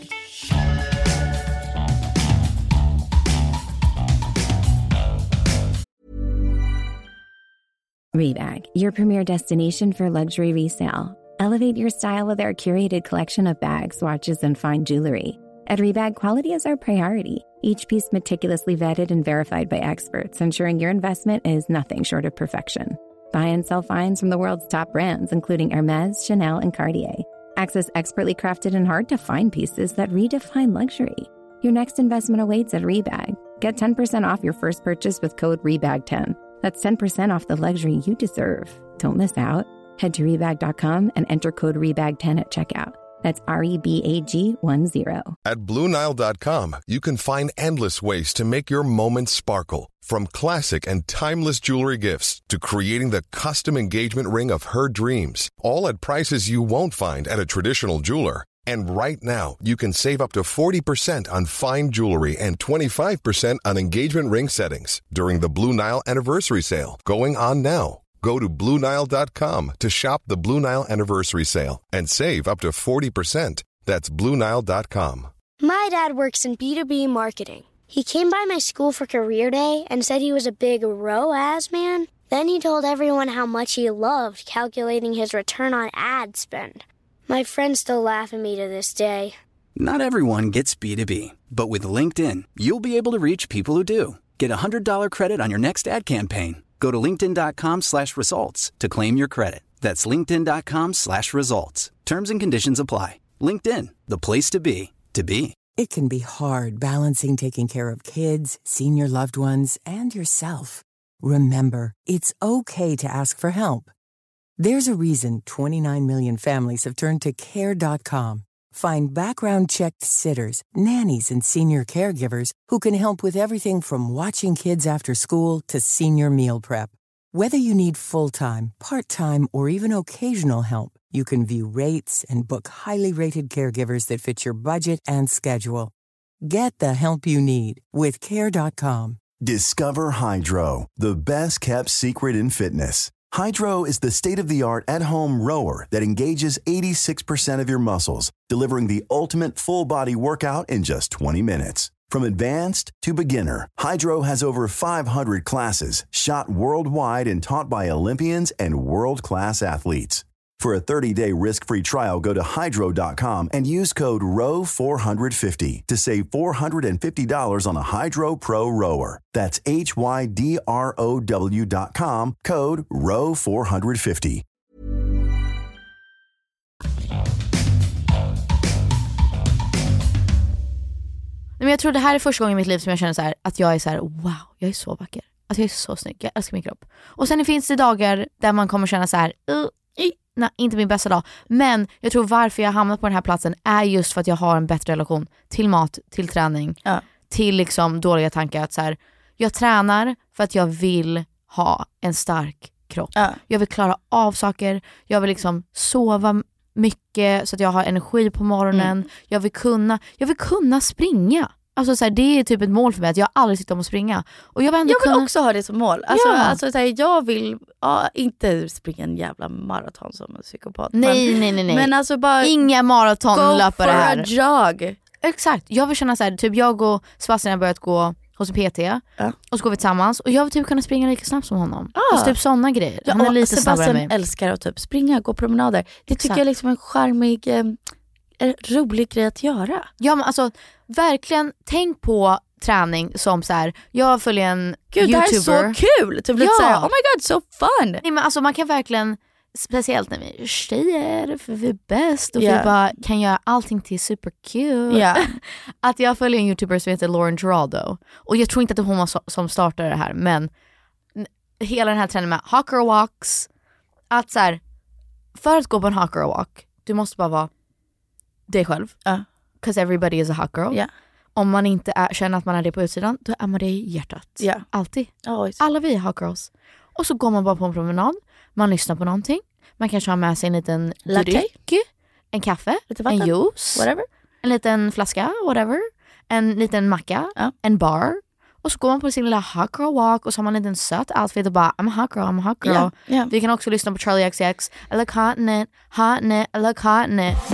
Rebag, your premier destination for luxury resale. Elevate your style with our curated collection of bags, watches, and fine jewelry. At Rebag, quality is our priority. Each piece meticulously vetted and verified by experts, ensuring your investment is nothing short of perfection. Buy and sell finds from the world's top brands, including Hermes, Chanel, and Cartier. Access expertly crafted and hard-to-find pieces that redefine luxury. Your next investment awaits at Rebag. Get ten percent off your first purchase with code rebag ten. That's ten percent off the luxury you deserve. Don't miss out. Head to rebag dot com and enter code rebag ten at checkout. That's R E B A G one zero. At Blue Nile dot com, you can find endless ways to make your moments sparkle. From classic and timeless jewelry gifts to creating the custom engagement ring of her dreams. All at prices you won't find at a traditional jeweler. And right now, you can save up to forty percent on fine jewelry and twenty-five percent on engagement ring settings during the Blue Nile Anniversary Sale, going on now. Go to Blue Nile dot com to shop the Blue Nile Anniversary Sale and save up to forty percent. That's Blue Nile dot com. My dad works in B two B marketing. He came by my school for career day and said he was a big R O A S man. Then he told everyone how much he loved calculating his return on ad spend. My friends still laugh at me to this day. Not everyone gets B two B, but with LinkedIn, you'll be able to reach people who do. Get a one hundred dollars credit on your next ad campaign. Go to linkedin dot com slash results to claim your credit. That's linkedin dot com slash results. Terms and conditions apply. LinkedIn, the place to be, to be. It can be hard balancing taking care of kids, senior loved ones, and yourself. Remember, it's okay to ask for help. There's a reason twenty-nine million families have turned to care dot com. Find background-checked sitters, nannies, and senior caregivers who can help with everything from watching kids after school to senior meal prep. Whether you need full-time, part-time, or even occasional help, you can view rates and book highly rated caregivers that fit your budget and schedule. Get the help you need with care dot com. Discover Hydro, the best kept secret in fitness. Hydro is the state-of-the-art at-home rower that engages eighty-six percent of your muscles, delivering the ultimate full-body workout in just twenty minutes. From advanced to beginner, Hydro has over five hundred classes shot worldwide and taught by Olympians and world-class athletes. For a thirty-day risk-free trial, go to hydro dot com and use code R O W four fifty to save four hundred fifty dollars on a Hydro Pro rower. That's H Y D R O W dot com, code R O W four fifty. Men jag tror det här är första gången i mitt liv som jag känner så här, att jag är så här: wow, jag är så vacker. Alltså jag är så snygg, jag älskar min kropp. Och sen finns det dagar där man kommer känna så här: uh, nej, inte min bästa dag. Men jag tror varför jag hamnat på den här platsen är just för att jag har en bättre relation till mat, till träning, ja. till liksom dåliga tankar. Att så här, jag tränar för att jag vill ha en stark kropp. Ja. Jag vill klara av saker. Jag vill liksom sova mycket så att jag har energi på morgonen. Mm. Jag vill kunna, jag vill kunna springa. Alltså så här, det är typ ett mål för mig att jag aldrig sitter om att springa. Och jag vill, ändå jag vill kunna... också ha det som mål. Alltså, ja. alltså så här, jag vill ja, inte springa en jävla maraton som en psykopat. Nej, men, nej, nej, nej. Men alltså bara inga maratonlöpare här. Go for a jog. Exakt. Jag vill känna så här, typ jag och Sebastian har börjat gå hos en P T. Ja. Och så går vi tillsammans. Och jag vill typ kunna springa lika snabbt som honom. Ah. Alltså typ sådana grejer. Ja, han är lite snabbare än mig. Älskar att typ springa, gå promenader. Det Exakt. Tycker jag är liksom en charmig, eh, rolig grej att göra. Ja, men alltså verkligen tänk på träning som så här, jag följer en Gud, YouTuber. Det här är så kul. Typ lite ja. så här, oh my god, so fun. Nej, men alltså man kan verkligen, speciellt när vi är tjejer, för vi är bäst och yeah. vi bara kan göra allting till super cute. Yeah. Att jag följer en YouTuber som heter Lauren Geraldo. Och jag tror inte att det är hon som startade det här, men hela den här trenden med hot girl walks, att så här, för att gå på en hot girl walk, du måste bara vara dig själv. Uh. 'Cause everybody is a hot girl. Yeah. Om man inte är, känner att man är det på utsidan, då är man det i hjärtat. Yeah. Alltid. Always. Alla vi är hot girls. Och så går man bara på en promenad, man lyssnar på någonting. Man kanske har med sig en liten latte, dryck, en kaffe, en juice, whatever. En liten flaska, whatever. En liten macka, ja. en bar. Och så går man på sin lilla hot girl walk och så har man en liten söt outfit och bara I'm a hot girl, I'm a hot girl. Yeah, yeah. Vi kan också lyssna på Charlie X C X. I look hot in it, hot in it, I look hot in it.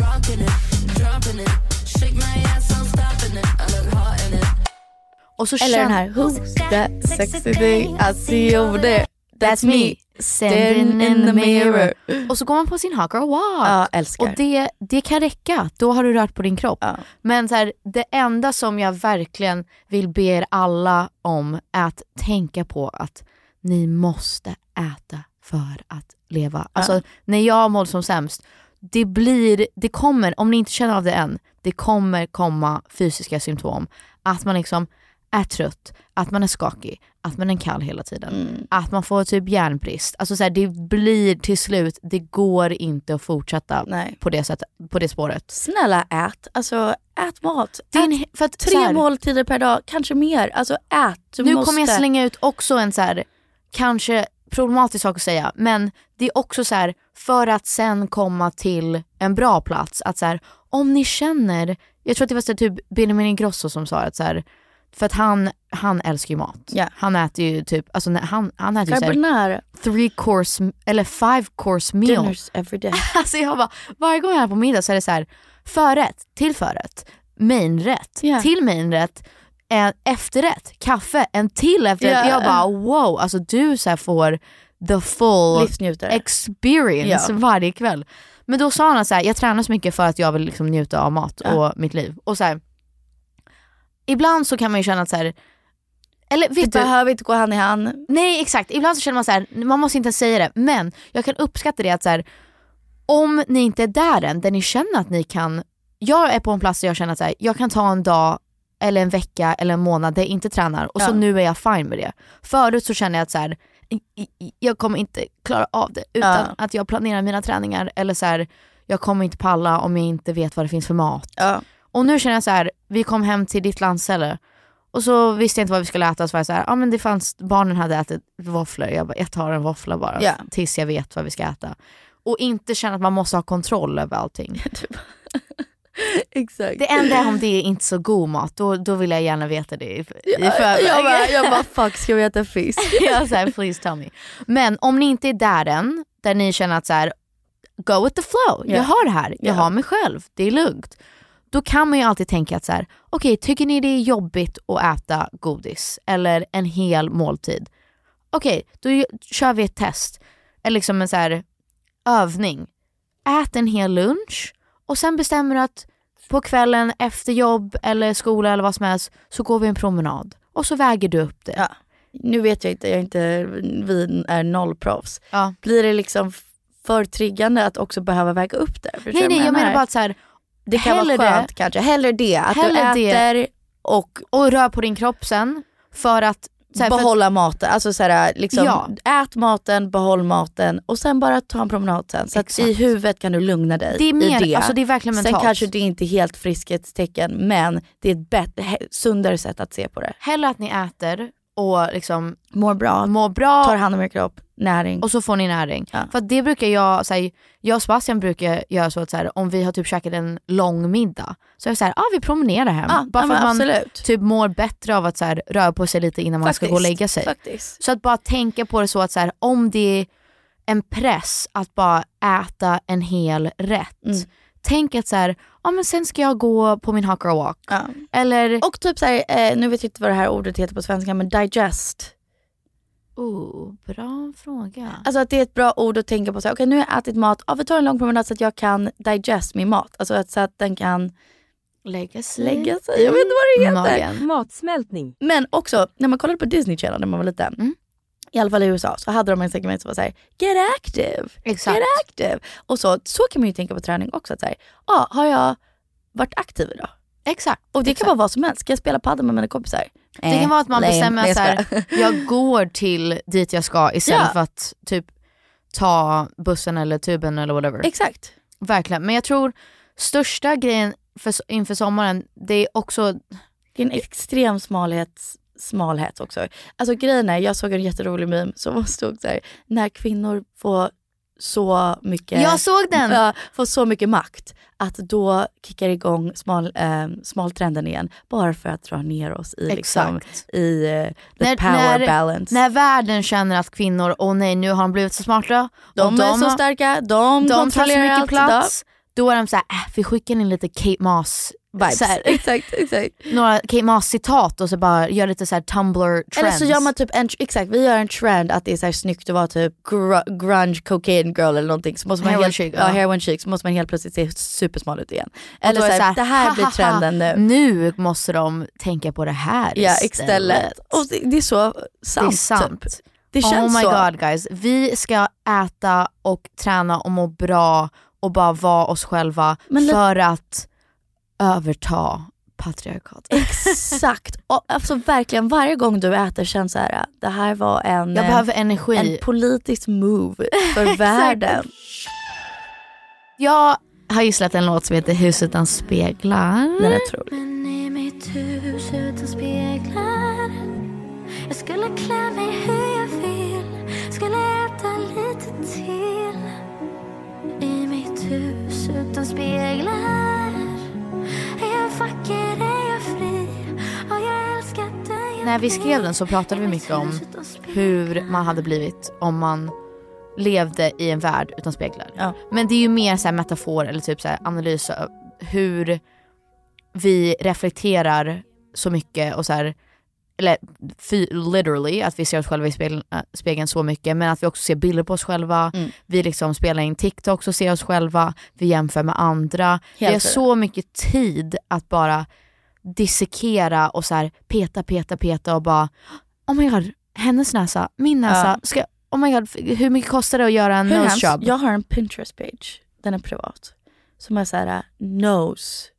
Och så eller den här who's that sexy thing I see over there. That's me standing in the mirror. Och så går man på sin hot girl walk. Ja, älskar. Och det, det kan räcka. Då har du rört på din kropp. Ja. Men så här, det enda som jag verkligen vill be er alla om är att tänka på att ni måste äta för att leva. Alltså ja. När jag mådde som sämst, det blir, det kommer, om ni inte känner av det än, det kommer komma fysiska symptom. Att man liksom är trött, att man är skakig, att man är kall hela tiden, mm. att man får typ järnbrist. Alltså så här, det blir till slut, det går inte att fortsätta Nej. på det sättet, på det spåret. Snälla ät, alltså ät mat. Din, ät för att, tre här, måltider per dag, kanske mer. Alltså ät, du nu måste. kommer jag slänga ut också en så här, kanske problematisk sak att säga, men det är också så här, för att sen komma till en bra plats, att så här, om ni känner, jag tror att det var så typ Benjamin Ingrosso som sa att så här, för att han, han älskar ju mat. Yeah. Han äter ju typ, alltså han, han äter ju såhär three course, eller five course meal. Dinners every day. Alltså jag bara, varje gång jag är på middag så är det så här, förrätt, till förrätt, mainrätt, yeah. till mainrätt, en efterrätt, kaffe, en till efterrätt. Yeah. Jag bara, wow, alltså du så här får the full experience yeah. varje kväll. Men då sa han så här, jag tränar så mycket för att jag vill liksom njuta av mat yeah. och mitt liv. Och så här, ibland så kan man ju känna att så här, eller vet det du, behöver inte gå hand i hand. Nej, exakt. Ibland så känner man så här, man måste inte säga det, men jag kan uppskatta det att så här, om ni inte är där än, där ni känner att ni kan, jag är på en plats där jag känner att så här, jag kan ta en dag eller en vecka eller en månad där jag inte tränar. Och ja. så nu är jag fine med det. Förut så känner jag att så här, jag kommer inte klara av det utan ja. att jag planerar mina träningar. Eller så här, jag kommer inte palla om jag inte vet vad det finns för mat. Ja. Och nu känner jag så här, vi kom hem till ditt landställe. Och så visste jag inte vad vi skulle äta. Så var jag så här, ja ah, men det fanns, barnen hade ätit våfflor. Jag bara, jag tar en våffla bara. Yeah. Tills jag vet vad vi ska äta. Och inte känna att man måste ha kontroll över allting. Exakt. Det enda är om det är inte så god mat. Då, då vill jag gärna veta det i, i förväg. Jag bara, jag bara, fuck, ska vi äta fisk? Jag så här, please tell me. Men om ni inte är där än, där ni känner att så här, go with the flow. Yeah. Jag har det här. Jag yeah. har mig själv. Det är lugnt. Då kan man ju alltid tänka att så här, okej, okay, tycker ni det är jobbigt att äta godis eller en hel måltid? Okej, okay, då kör vi ett test. Eller liksom en så här övning. Ät en hel lunch och sen bestämmer du att på kvällen efter jobb eller skola eller vad som helst så går vi en promenad. Och så väger du upp det. Ja. Nu vet jag inte, jag är inte, vi är nollproffs. Ja. Blir det liksom för triggande att också behöva väga upp det? Nej, nej, jag, jag menar bara att så här, det kan vara skönt det. kanske. Hellre det. Att Hellre du äter det. Och, och rör på din kropp sen. För att så här, behålla för att, maten. Alltså så här, liksom, ja. ät maten, behåll maten. Och sen bara ta en promenad sen. Så att i huvudet kan du lugna dig. Det är mer, i det. Alltså det är verkligen mentalt. Sen kanske det inte är helt friskhetstecken. Men det är ett bättre, sundare sätt att se på det. Hellre att ni äter och liksom mår bra. Mår bra. Tar hand om er kropp. Näring. Och så får ni näring. Ja. För att det brukar jag, så här, jag och Sebastian brukar göra så att så här, om vi har typ käkat en lång middag så är det så här, ah, vi promenerar hem. Ja, bara för att man absolut. typ mår bättre av att så här, röra på sig lite innan Faktiskt. man ska gå och lägga sig. Faktiskt. Så att bara tänka på det så att så här, om det är en press att bara äta en hel rätt. Mm. Tänk att så här, ja men sen ska jag gå på min hawker walk. Ja. Eller och typ så här, eh, nu vet jag inte vad det här ordet heter på svenska, men digest. Oh, bra fråga. Alltså att det är ett bra ord att tänka på. Okej, okay, nu har jag ätit mat. Ja, vi tar en lång promenad så att jag kan digest min mat. Alltså att, så att den kan lägga sig. lägga sig. Jag vet inte vad det heter. Magen. Matsmältning. Men också, när man kollade på Disney Channel när man var liten. Mm. I alla fall i U S A. Så hade de en segment som var så här: get active. Exakt. Get active. Och så, så kan man ju tänka på träning också. Att så här, ah, har jag varit aktiv idag? Exakt. Och det Exakt. kan vara vad som helst. Ska jag spela padel med mina kompisar? Det kan vara att man bestämmer att så här, jag går till dit jag ska istället ja. för att typ ta bussen eller tuben eller whatever. Exakt. Verkligen. Men jag tror största grejen för, inför sommaren, det är också det är en extrem smalhet, smalhet också. Alltså grejen är, jag såg en jätterolig meme som stod så här: när kvinnor får så mycket, jag såg den. Äh, får så mycket makt att då kickar igång smal, äh, smaltrenden igen bara för att dra ner oss i, liksom, i uh, the när, power när, balance. När världen känner att kvinnor, åh nej, nu har de blivit så smarta. De, de är så starka, de, de kontrollerar tar så mycket allt plats. Då är de så här, äh, vi skickar in lite Kate Moss vibes. Så här, exakt, exakt. Några Kate Moss citat och så bara gör lite så här Tumblr trends. Eller så gör man typ en, exakt, vi gör en trend att det är så här snyggt att vara typ gr- grunge cocaine girl eller någonting. Så måste man heroin helt, chic, ja, ja. heroin chic, så måste man helt plötsligt se supersmal ut igen. Och eller så här, så här, det här blir trenden nu. Nu måste de tänka på det här ja, istället. istället. Och det, det är så sant. Det är sant. Typ. Det känns oh my så. god guys, vi ska äta och träna och må bra och bara vara oss själva Men för att överta patriarkat. Exakt. Och alltså verkligen varje gång du äter känns så här, det här var en jag behöver energi. En politisk move för världen. Jag har gisslat en låt som heter Hus utan speglar. Den är otrolig. Men i mitt hus utan speglar, jag skulle klä mig hur jag vill, skulle äta lite till. I mitt hus utan speglar, är jag vacker, är jag fri, och jag älskar dig. När vi skrev den så pratade vi mycket om hur man hade blivit om man levde i en värld utan speglar. Ja. Men det är ju mer så här metafor eller typ så här analys av hur vi reflekterar så mycket och så här, eller literally att vi ser oss själva i spegeln, äh, spegeln så mycket, men att vi också ser bilder på oss själva. Mm. Vi liksom spelar in TikTok och ser oss själva, vi jämför med andra. Helt vi har så mycket tid att bara dissekera och så här peta, peta, peta och bara oh my god, hennes näsa, min näsa, ja. ska, oh my god, hur mycket kostar det att göra en hur nose job? Jag har en Pinterest page, den är privat, som är så här nose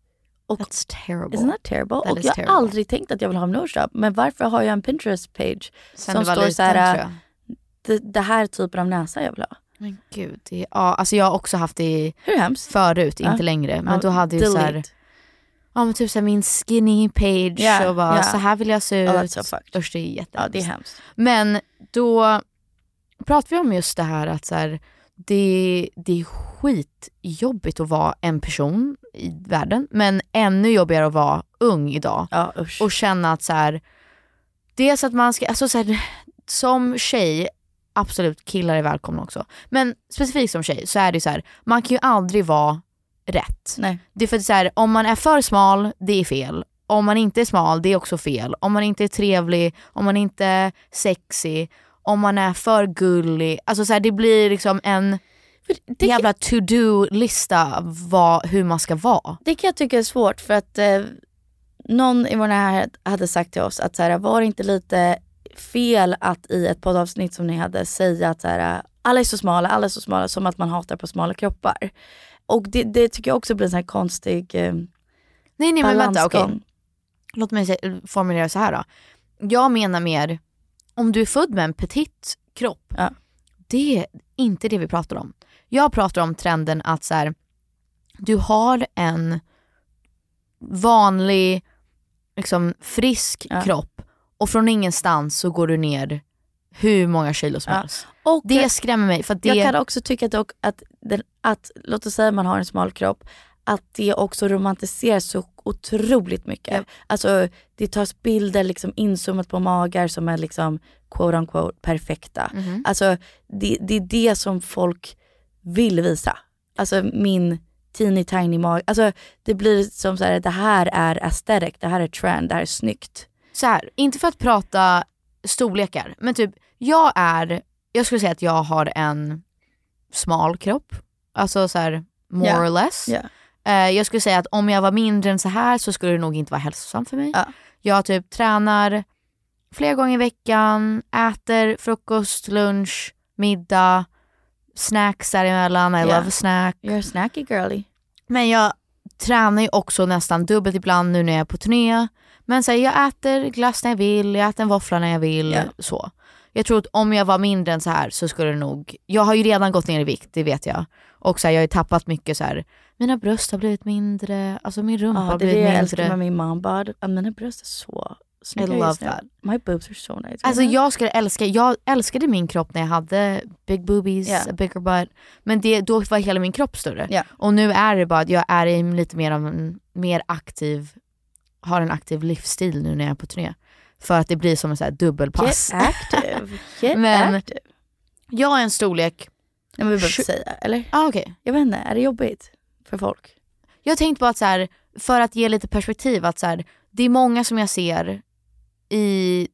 Och, That's terrible. Isn't that terrible? That och is jag terrible. har aldrig tänkt att jag vill ha en nose job. Men varför har jag en Pinterest-page Sen som det var står liten, så här, tror jag. det, det här typen av näsa jag vill ha. Men gud, det är, ja, alltså jag har också haft det Hur hemskt? förut, Ja. inte längre. Men Ja, då hade ju så här, delete. ja men typ så här min skinny page Yeah, och bara yeah. så här vill jag se ut. Oh, that's so fucked. Usch, det är jättehemskt. Ja, det är hemskt. Men då pratar vi om just det här att så här, det, det är skitjobbigt att vara en person i världen, men ännu jobbigare att vara ung idag. Ja, usch. Och känna att så här, dels att man ska, alltså så här, som tjej, absolut killar är välkomna också, men specifikt som tjej så är det så här, man kan ju aldrig vara rätt. Nej. Det är för att så här, om man är för smal, det är fel. Om man inte är smal, det är också fel. Om man inte är trevlig, om man inte är sexy, om man är för gullig. Alltså så här, det blir liksom en det jävla to-do-lista vad, hur man ska vara. Det kan jag tycka är svårt för att eh, någon i vår närhet hade sagt till oss att så här, var det inte lite fel att i ett poddavsnitt som ni hade säga att så här, alla är så smala, alla är så smala, som att man hatar på smala kroppar. Och det, det tycker jag också blir en sån här konstig eh, Nej, nej men vänta, okej. balansgång. Låt mig se, formulera så här då. Jag menar mer, om du är född med en petit kropp, Ja. det är inte det vi pratar om. Jag pratar om trenden att så här, du har en vanlig, liksom frisk Ja. kropp och från ingenstans så går du ner hur många kilo som Ja. helst. Och Det skrämmer mig. För att det... jag kan också tycka att, att, den, att, låt oss säga man har en smal kropp, att det också romantiseras så otroligt mycket. Ja. Alltså det tas bilder liksom inzoomat på magar som är liksom quote unquote perfekta. Mhm. Alltså det, det är det som folk vill visa. Alltså min teeny tiny mage. Alltså det blir som så här, det här är aesthetic, det här är trend, det här är snyggt. Så här, inte för att prata storlekar, men typ jag är, jag skulle säga att jag har en smal kropp. Alltså så här, more Ja. or less. Ja. Eh, jag skulle säga att om jag var mindre än så här så skulle det nog inte vara hälsosamt för mig. Ja. Jag typ tränar flera gånger i veckan, äter frukost, lunch, middag, snacks däremellan. I Ja. love snack. You're a snacky girly. Men jag tränar ju också nästan dubbelt ibland nu när jag är på turné. Men så här, jag äter glass när jag vill, jag äter en våffla när jag vill. Ja. Så. Jag tror att om jag var mindre än så här så skulle det nog... Jag har ju redan gått ner i vikt, det vet jag. Och så här, jag har ju tappat mycket så här. Mina bröst har blivit mindre, alltså min rumpa Ja, har det är blivit det jag mindre. älskar med min mom bod. Mina bröst är så snygga I love just nu. that. My boobs are so nice. Alltså jag skulle älska, jag älskade min kropp när jag hade big boobies, Yeah. a bigger butt. Men det, då var hela min kropp större. Yeah. Och nu är det bara att jag är i lite mer av en mer aktiv, har en aktiv livsstil nu när jag är på turné. För att det blir som en så här dubbelpass. Get active. Get Men- active. Jag är en storlek. Jag vill bara Tju- säga, eller? Ah, okej. Jag vet inte, är det jobbigt för folk? Jag tänkte på att så här, för att ge lite perspektiv, att så här, det är många som jag ser i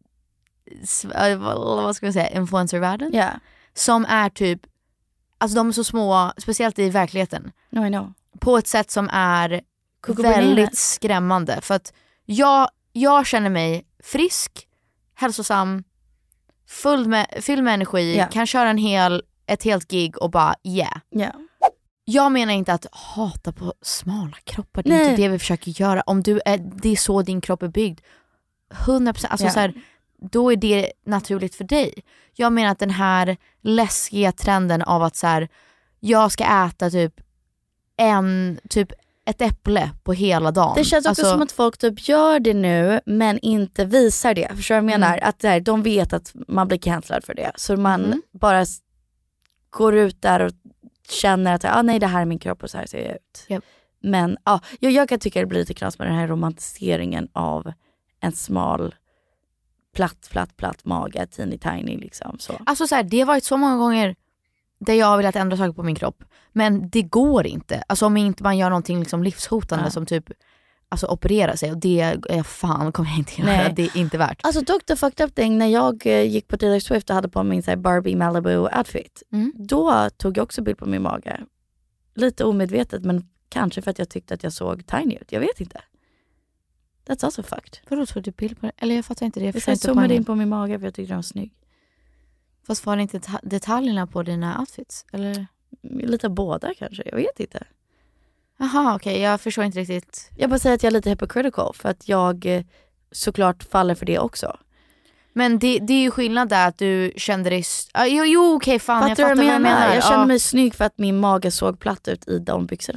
s- äh, vad vad ska man säga, influencervärlden. Ja, Som är typ, alltså de är så små, speciellt i verkligheten. no I know. På ett sätt som är Coco väldigt Banana. skrämmande. För att jag, jag känner mig frisk, hälsosam, full med, fylld med energi, Ja. kan köra en hel, ett helt gig och bara yeah. Ja. Jag menar inte att hata på smala kroppar, det är Nej. inte det vi försöker göra. Om du är, det är så din kropp är byggd, hundra procent, alltså Ja. så här, då är det naturligt för dig. Jag menar att den här läskiga trenden av att så här, jag ska äta typ en, typ ett äpple på hela dagen. Det känns också Alltså, som att folk typ gör det nu men inte visar det. Förstår du vad jag menar? Mm. Att det här, de vet att man blir cancellad för det. Så man Mm. bara s- går ut där och känner att ah, nej, det här är min kropp och så här ser jag ut. Japp. Men ja, jag, jag kan tycka det blir lite knas med den här romantiseringen av en smal platt, platt, platt mage, teeny tiny liksom. Så. alltså så här, det har varit så många gånger där jag har velat ändra saker på min kropp. Men det går inte. Alltså om inte man gör någonting liksom livshotande Ja. som typ alltså operera sig, och det är fan kommer jag inte göra. Nej. Det är inte värt. Alltså dock the fucked up thing, när jag eh, gick på Taylor Swift och hade på min så här, Barbie Malibu outfit, Mm. då tog jag också bild på min mage. Lite omedvetet, men kanske för att jag tyckte att jag såg tiny ut. Jag vet inte. That's also fucked. Vadå, tog du bild på det? Eller jag fattar inte det. Jag Jag förstår inte zoomade poängen. in på min mage för jag tyckte den var snygg. Fast var det inte ta- detaljerna på dina outfits? Eller? Lite av båda kanske, jag vet inte. Jaha, okej, okay. Jag förstår inte riktigt. Jag bara säger att jag är lite hypocritical för att jag såklart faller för det också. Men det, det är ju skillnad där att du kände dig... Uh, jo, jo okej, okay, fan, fattar jag fattar vad jag menar. menar. Jag kände ja. mig snygg för att min mage såg platt ut i de byxorna.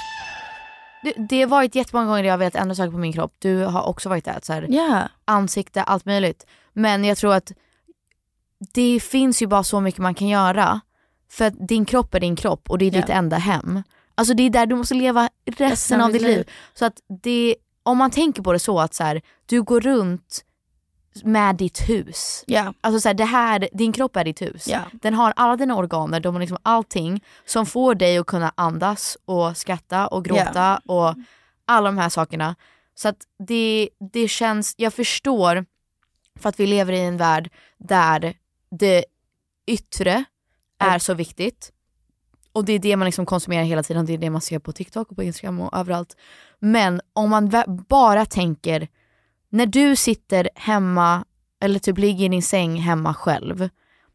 Det, det har varit jättemånga gånger jag har velat ändra saker på min kropp. Du har också varit där, så här, yeah. ansikte, allt möjligt. Men jag tror att det finns ju bara så mycket man kan göra. För att din kropp är din kropp och det är yeah. ditt enda hem. Alltså det är där du måste leva resten, resten av ditt liv. liv. Så att det, om man tänker på det så att så här, du går runt med ditt hus. Yeah. Alltså så här, det här, din kropp är ditt hus. Yeah. Den har alla dina organer, de har liksom allting som får dig att kunna andas och skratta och gråta yeah. och alla de här sakerna. Så att det, det känns, jag förstår för att vi lever i en värld där det yttre är mm. så viktigt. Och det är det man liksom konsumerar hela tiden. Det är det man ser på TikTok och på Instagram och överallt. Men om man bara tänker, när du sitter hemma eller typ ligger i din säng hemma själv,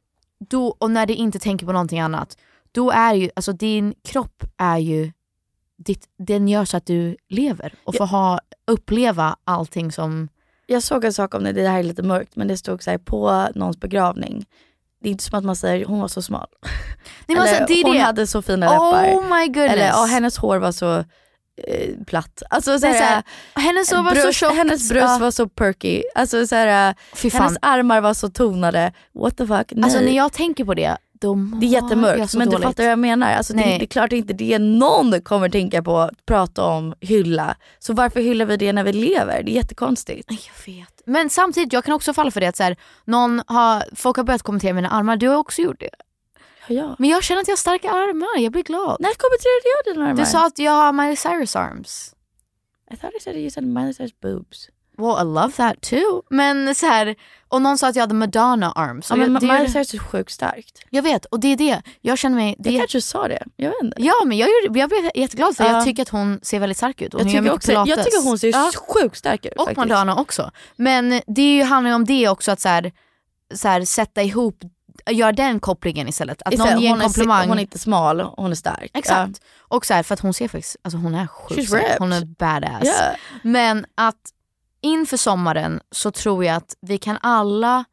då, och när du inte tänker på någonting annat, då är ju, alltså din kropp är ju ditt, den gör så att du lever och får ha, uppleva allting som... Jag såg en sak om det, det här är lite mörkt, men det stod så här på någons begravning. Det är inte som att man säger hon var så smal. Nej, alltså, eller, det är hon det. hade så fina läppar. Oh my goodness. Eller ja, hennes hår var så eh, platt. Alltså, så här, så här, hennes hår var bröst, så tjockt. Hennes bröst uh. var så perky. Alltså, så här, hennes armar var så tonade. What the fuck? Nej. Alltså när jag tänker på det, de det är jättemörkt, men dåligt. Du fattar vad jag menar. Alltså, det, det är klart inte det någon kommer tänka på att prata om hylla. Så varför hyllar vi det när vi lever? Det är jättekonstigt. Jag vet. Men samtidigt, jag kan också falla för det att så här, någon har, folk har börjat kommentera mina armar. Du har också gjort det. Ja. Men jag känner att jag har starka armar. Jag blir glad. När kommenterade jag dina armar? Du sa att jag har Miley Cyrus arms. I thought you said you said Miley Cyrus boobs. Well, I love that too. Men så här, och någon sa att jag hade Madonna arms. Ja, men Miley Cyrus är sjukt starkt. Jag vet, och det är det. Jag känner mig... Det jag kanske sa det, jag vet inte. Ja, men jag, gjorde, jag blev jätteglad för uh, jag tycker att hon ser väldigt stark ut. Jag tycker, också, jag tycker hon ser ja. sjukt stark ut. Och faktiskt. Madonna också. Men det är ju, handlar ju om det också, att så här, så här, sätta ihop, göra den kopplingen istället. Att istället, någon ger en hon komplimang. Är, hon är inte smal, hon är stark. Exakt. Ja. Och så här, för att hon ser faktiskt, alltså hon är sjukt stark. Hon är badass. Yeah. Men att inför sommaren så tror jag att vi kan alla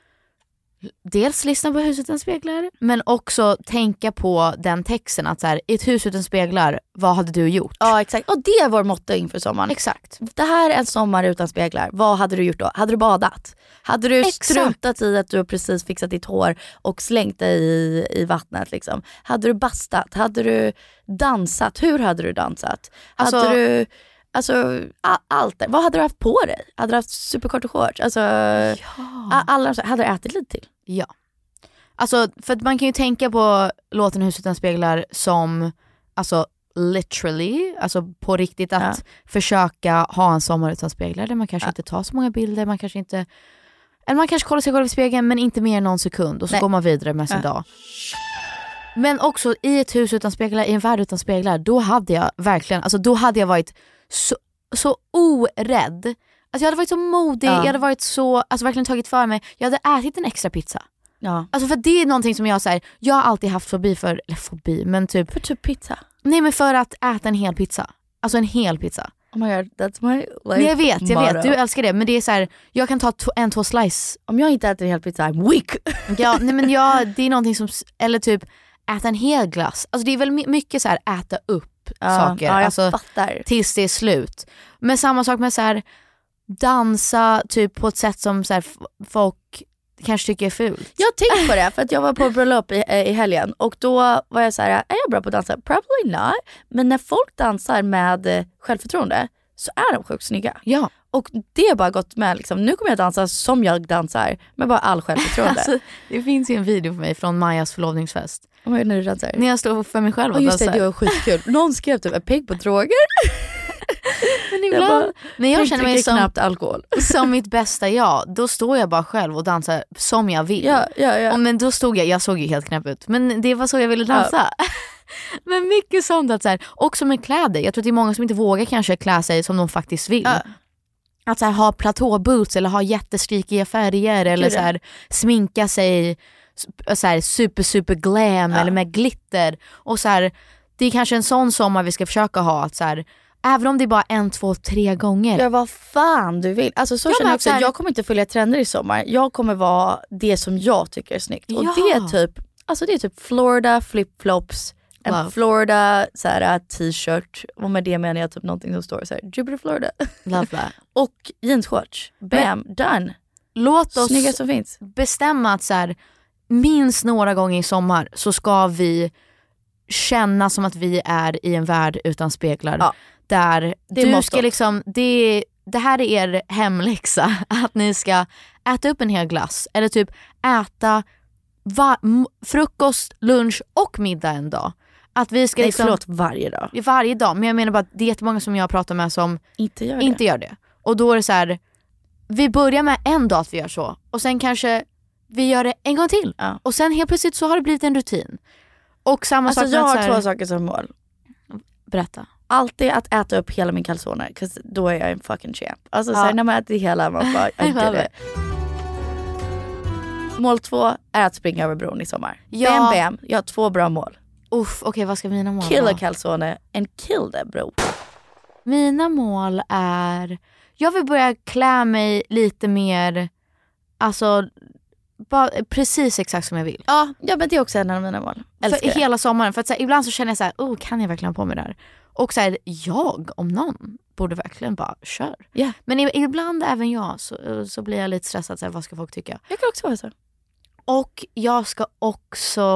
dels lyssna på Hus utan speglar, men också tänka på den texten att så här, i ett hus utan speglar, vad hade du gjort? Ja, exakt. Och det är vår motto inför sommaren. Exakt. Det här är en sommar utan speglar. Vad hade du gjort då? Hade du badat? Hade du exakt. struntat i att du har precis fixat ditt hår och slängt dig i, i vattnet liksom? Hade du bastat? Hade du dansat? Hur hade du dansat? Hade alltså, du... Alltså allt det. Vad hade du haft på dig? Hade du haft superkorta shorts? Alltså, ja. alla, hade du ätit lite till? Ja. Alltså, för att man kan ju tänka på låten Hus utan speglar som, alltså literally, alltså på riktigt att ja. försöka ha en sommar utan speglar där man kanske ja. inte tar så många bilder, man kanske inte, eller man kanske kollar sig själv i spegeln men inte mer än någon sekund och så Nej. går man vidare med sin ja. dag. Men också i ett hus utan speglar, i en värld utan speglar, då hade jag verkligen, alltså då hade jag varit så, så orädd. Alltså jag hade varit så modig, ja. jag hade varit så, alltså verkligen tagit för mig. Jag hade ätit en extra pizza. Ja. Alltså för det är någonting som jag säger, jag har alltid haft fobi för, eller fobi, men typ för typ pizza. Nej, men för att äta en hel pizza. Alltså en hel pizza. Oh my god, that's my life. Men jag vet, jag vet, du älskar det, men det är så här, jag kan ta to- en två slice. Om jag inte äter en hel pizza, I'm weak. Ja, nej men jag, det är någonting som, eller typ äta en hel glass. Alltså det är väl mycket så här äta upp ja, saker, ja, jag alltså fattar. Tills det är slut. Men samma sak med så här dansa typ på ett sätt som så här, folk kanske tycker är fult. Jag har tänkt på det för att jag var på bröllop i, i helgen och då var jag så här: är jag bra på att dansa? Probably not. Men när folk dansar med självförtroende så är de sjukt snygga. Ja. Och det har bara gått med liksom, nu kommer jag dansa som jag dansar med bara all självförtroende. Alltså, det finns ju en video på mig från Majas förlovningsfest. Oh my God, när du dansar? När jag står för mig själv och oh, just dansar. Det, det var skitkul. Någon skrev typ, är pigg på droger? Men ibland, jag bara, men jag känner mig som, knappt alkohol. som mitt bästa jag. Då står jag bara själv och dansar som jag vill. Ja, ja, ja. Och men då stod jag, jag såg ju helt knäpp ut. Men det var så jag ville dansa. Ja. Men mycket sånt att så här, också med kläder. Jag tror att det är många som inte vågar kanske klä sig som de faktiskt vill. Ja. Att så här, ha platåboots eller ha jätteskrikiga färger eller så här, sminka sig så här, super super glam ja. eller med glitter och så här, det är kanske en sån sommar vi ska försöka ha. Att så här, även om det är bara en, två, tre gånger. Ja, vad fan du vill. Alltså så ja, känner jag också. Här... Jag kommer inte följa trender i sommar. Jag kommer vara det som jag tycker är snyggt. Och ja. det är typ, alltså det är typ Florida flip-flops. Love. En Florida så här, t-shirt. Och med det menar jag typ någonting som står så här, Jupiter Florida. Love that. Och jeansshorts. Bam, Men, done. Låt oss snygga som finns. bestämma att så här, minst några gånger i sommar så ska vi känna som att vi är i en värld utan speglar. Ja. Där det du ska liksom, det, det här är er hemläxa. Att ni ska äta upp en hel glass. Eller typ äta va, m- frukost, lunch och middag en dag. Att vi ska Nej, liksom, förlåt, varje dag. Varje dag, men jag menar bara att det är jättemånga som jag pratar med som inte gör det. Inte gör det. Och då är det så här, vi börjar med en dag att vi gör så. Och sen kanske vi gör det en gång till. Ja. Och sen helt plötsligt så har det blivit en rutin. Och samma alltså sak jag har så här, två saker som mål. Berätta. Alltid att äta upp hela min calzone. För då är jag en fucking champ. Alltså ja. sen när man äter hela, man bara, I did it. Mål två är att springa över bron i sommar. Ja. Bam bam, jag har två bra mål. Uff, okej okay, vad ska mina mål kill vara? Kill a calzone and kill the bro. Mina mål är, jag vill börja klä mig lite mer, alltså bara, precis exakt som jag vill. Ja, ja men det är också en av mina mål. För hela sommaren, för att så här, ibland så känner jag så här, oh, kan jag verkligen ha på mig det här? Och så här, jag om någon borde verkligen bara kör. Yeah. Men ibland även jag så, så blir jag lite stressad, så här, vad ska folk tycka? Jag kan också vara så. Och jag ska också,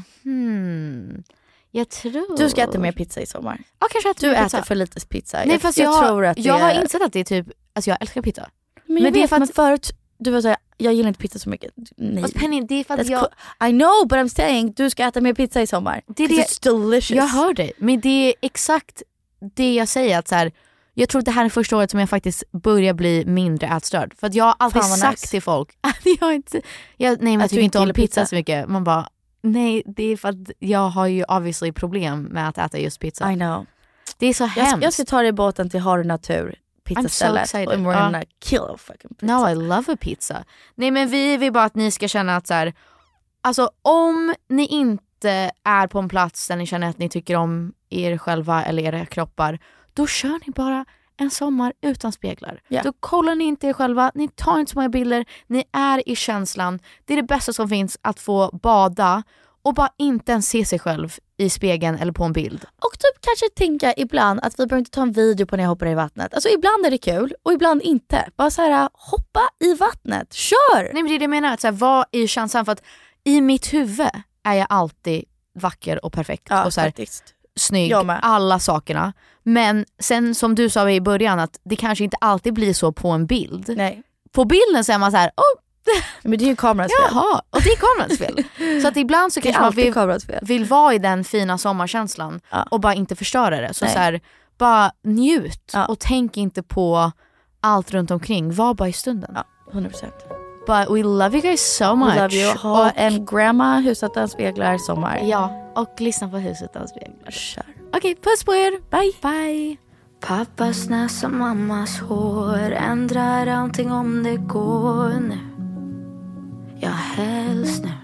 hmm, jag tror... Du ska äta mer pizza i sommar. Ja, kanske äta du mer äter pizza. för lite pizza. Nej, jag, fast jag, jag, tror att det jag har är... insett att det är typ, alltså jag älskar pizza. Men, jag men vet, det är för att... men förut, du var såhär, jag gillar inte pizza så mycket. Nej. Fast Penny, det är för att That's jag... cool. I know, but I'm saying, du ska äta mer pizza i sommar. Det är det... It's delicious. Jag hör dig, men det är exakt det jag säger, att så här, jag tror att det här är första året som jag faktiskt börjar bli mindre ätstörd. För att jag har alltid sagt nice. till folk att jag inte, jag, nej men jag tycker inte om pizza, pizza så mycket. Man bara, nej det är för att jag har ju obviously problem med att äta just pizza. I know. Det är så jag hemskt. Ska, jag ska ta dig i båten till Har du Natur pizzastället. So och we're gonna uh. kill a fucking pizza. No, I love a pizza. Nej men vi vill bara att ni ska känna att så här, alltså om ni inte är på en plats där ni känner att ni tycker om er själva eller era kroppar, då kör ni bara en sommar utan speglar. Yeah. Då kollar ni inte er själva, ni tar inte så många bilder, ni är i känslan. Det är det bästa som finns, att få bada och bara inte ens se sig själv i spegeln eller på en bild. Och typ kanske tänka ibland att vi behöver inte ta en video på när jag hoppar i vattnet. Alltså ibland är det kul och ibland inte. Bara så här, hoppa i vattnet, kör! Nej men det är det jag menar, att så här, vad är känslan? För att i mitt huvud är jag alltid vacker och perfekt. Ja, och så här, faktiskt. Snygg, alla sakerna. Men sen som du sa i början, att det kanske inte alltid blir så på en bild. Nej. På bilden så är man så här, oh. Men det är ju kameraspel. Jaha, och det är kameraspel. Så att ibland så kanske man vill, vill vara i den fina sommarkänslan, ja. och bara inte förstöra det. Så, så här, bara njut, ja. och tänk inte på allt runt omkring. Var bara i stunden. Ja, hundra procent. But we love you guys so much. We love you. Ha och, en grandma huset utan speglar sommar. Ja, och lyssna på huset utan speglar. Kör. Okej, okay, puss på er. Bye. Bye. Pappas näsa, mammas hår, ändrar allting om det går nu. Jag helst nu.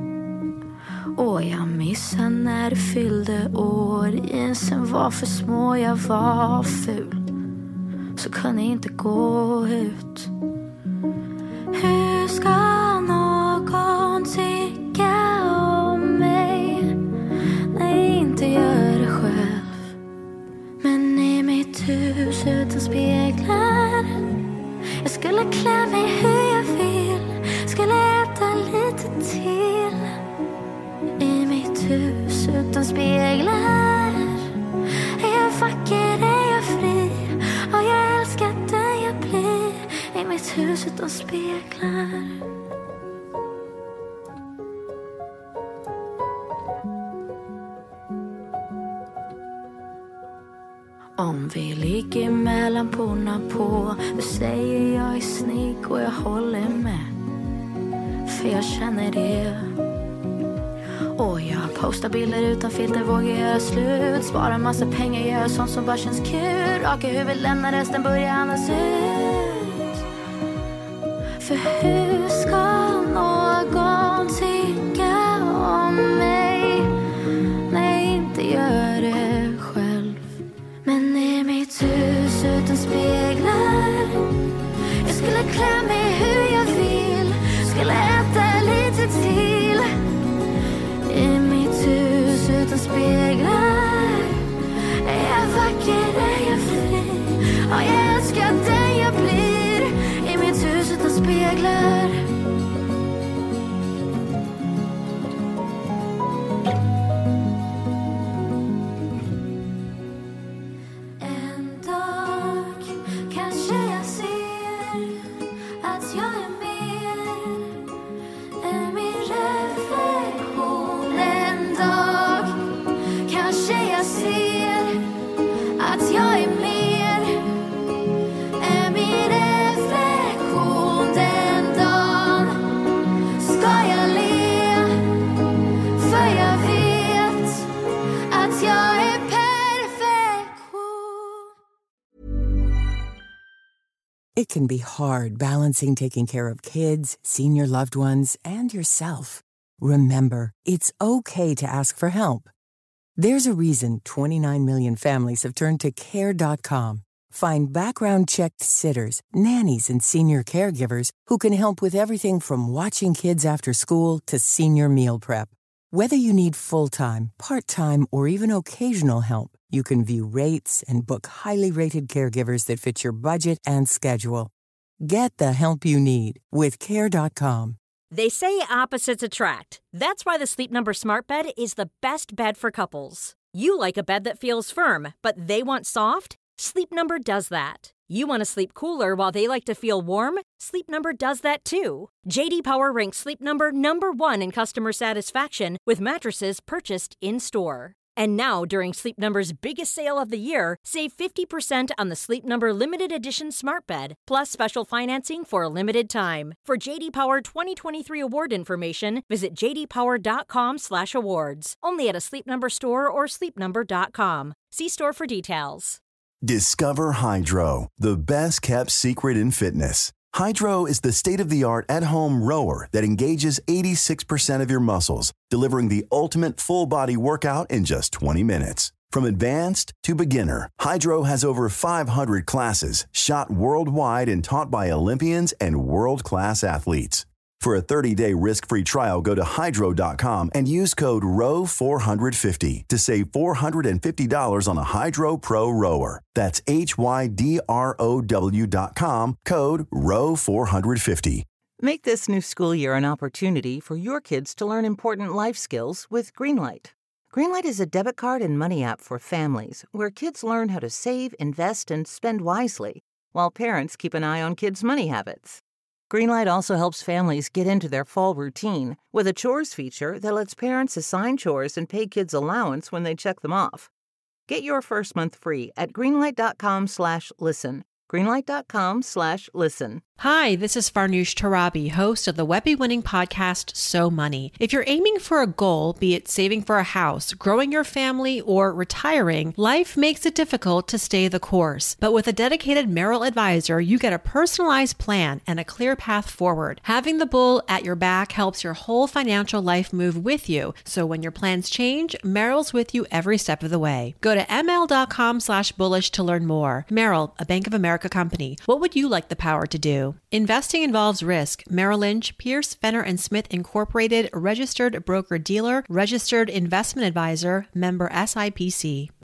Och jag missade när du fyllde år. Jeansen var för små, jag var ful. Så kunde inte gå ut. Hur ska någon tycka om mig när jag inte gör det själv? Men i mitt hus utan speglar, jag skulle klä mig hur jag vill, skulle äta lite till. I mitt hus utan speglar, är jag vacker, är jag fri, och jag älskar den jag blir. I mitt hus utan speglar. Om vi ligger mellan porna på, du säger jag är snygg och jag håller med. För jag känner det. Och jag postar bilder utan filter, vågar göra slut. Spara massa pengar, gör sånt som bara känns kul. Raka huvud, lämna resten, börja andas ut. För hur ska någon tycka om mig när jag inte gör det It can be hard balancing taking care of kids, senior loved ones, and yourself. Remember, it's okay to ask for help. There's a reason twenty-nine million families have turned to care dot com. Find background-checked sitters, nannies, and senior caregivers who can help with everything from watching kids after school to senior meal prep. Whether you need full-time, part-time, or even occasional help, you can view rates and book highly rated caregivers that fit your budget and schedule. Get the help you need with care dot com. They say opposites attract. That's why the Sleep Number Smart Bed is the best bed for couples. You like a bed that feels firm, but they want soft? Sleep Number does that. You want to sleep cooler while they like to feel warm? Sleep Number does that too. J D Power ranks Sleep Number number one in customer satisfaction with mattresses purchased in-store. And now, during Sleep Number's biggest sale of the year, save fifty percent on the Sleep Number Limited Edition Smart Bed, plus special financing for a limited time. For J D Power twenty twenty-three award information, visit j d power dot com slash awards. Only at a Sleep Number store or sleep number dot com. See store for details. Discover Hydro, the best kept secret in fitness. Hydro is the state-of-the-art at-home rower that engages eighty-six percent of your muscles, delivering the ultimate full-body workout in just twenty minutes. From advanced to beginner, Hydro has over five hundred classes shot worldwide and taught by Olympians and world-class athletes. For a thirty-day risk-free trial, go to hydro dot com and use code R O W four fifty to save four hundred fifty dollars on a Hydro Pro rower. That's H Y D R O W dot com, code R O W four fifty. Make this new school year an opportunity for your kids to learn important life skills with Greenlight. Greenlight is a debit card and money app for families where kids learn how to save, invest, and spend wisely, while parents keep an eye on kids' money habits. Greenlight also helps families get into their fall routine with a chores feature that lets parents assign chores and pay kids allowance when they check them off. Get your first month free at greenlight dot com slash listen. greenlight dot com slash listen. Hi, this is Farnoosh Torabi, host of the Webby-winning podcast, So Money. If you're aiming for a goal, be it saving for a house, growing your family, or retiring, life makes it difficult to stay the course. But with a dedicated Merrill advisor, you get a personalized plan and a clear path forward. Having the bull at your back helps your whole financial life move with you. So when your plans change, Merrill's with you every step of the way. Go to M L dot com slash bullish to learn more. Merrill, a Bank of America company. What would you like the power to do? Investing involves risk. Merrill Lynch, Pierce, Fenner and Smith Incorporated, registered broker-dealer, registered investment advisor, member S I P C.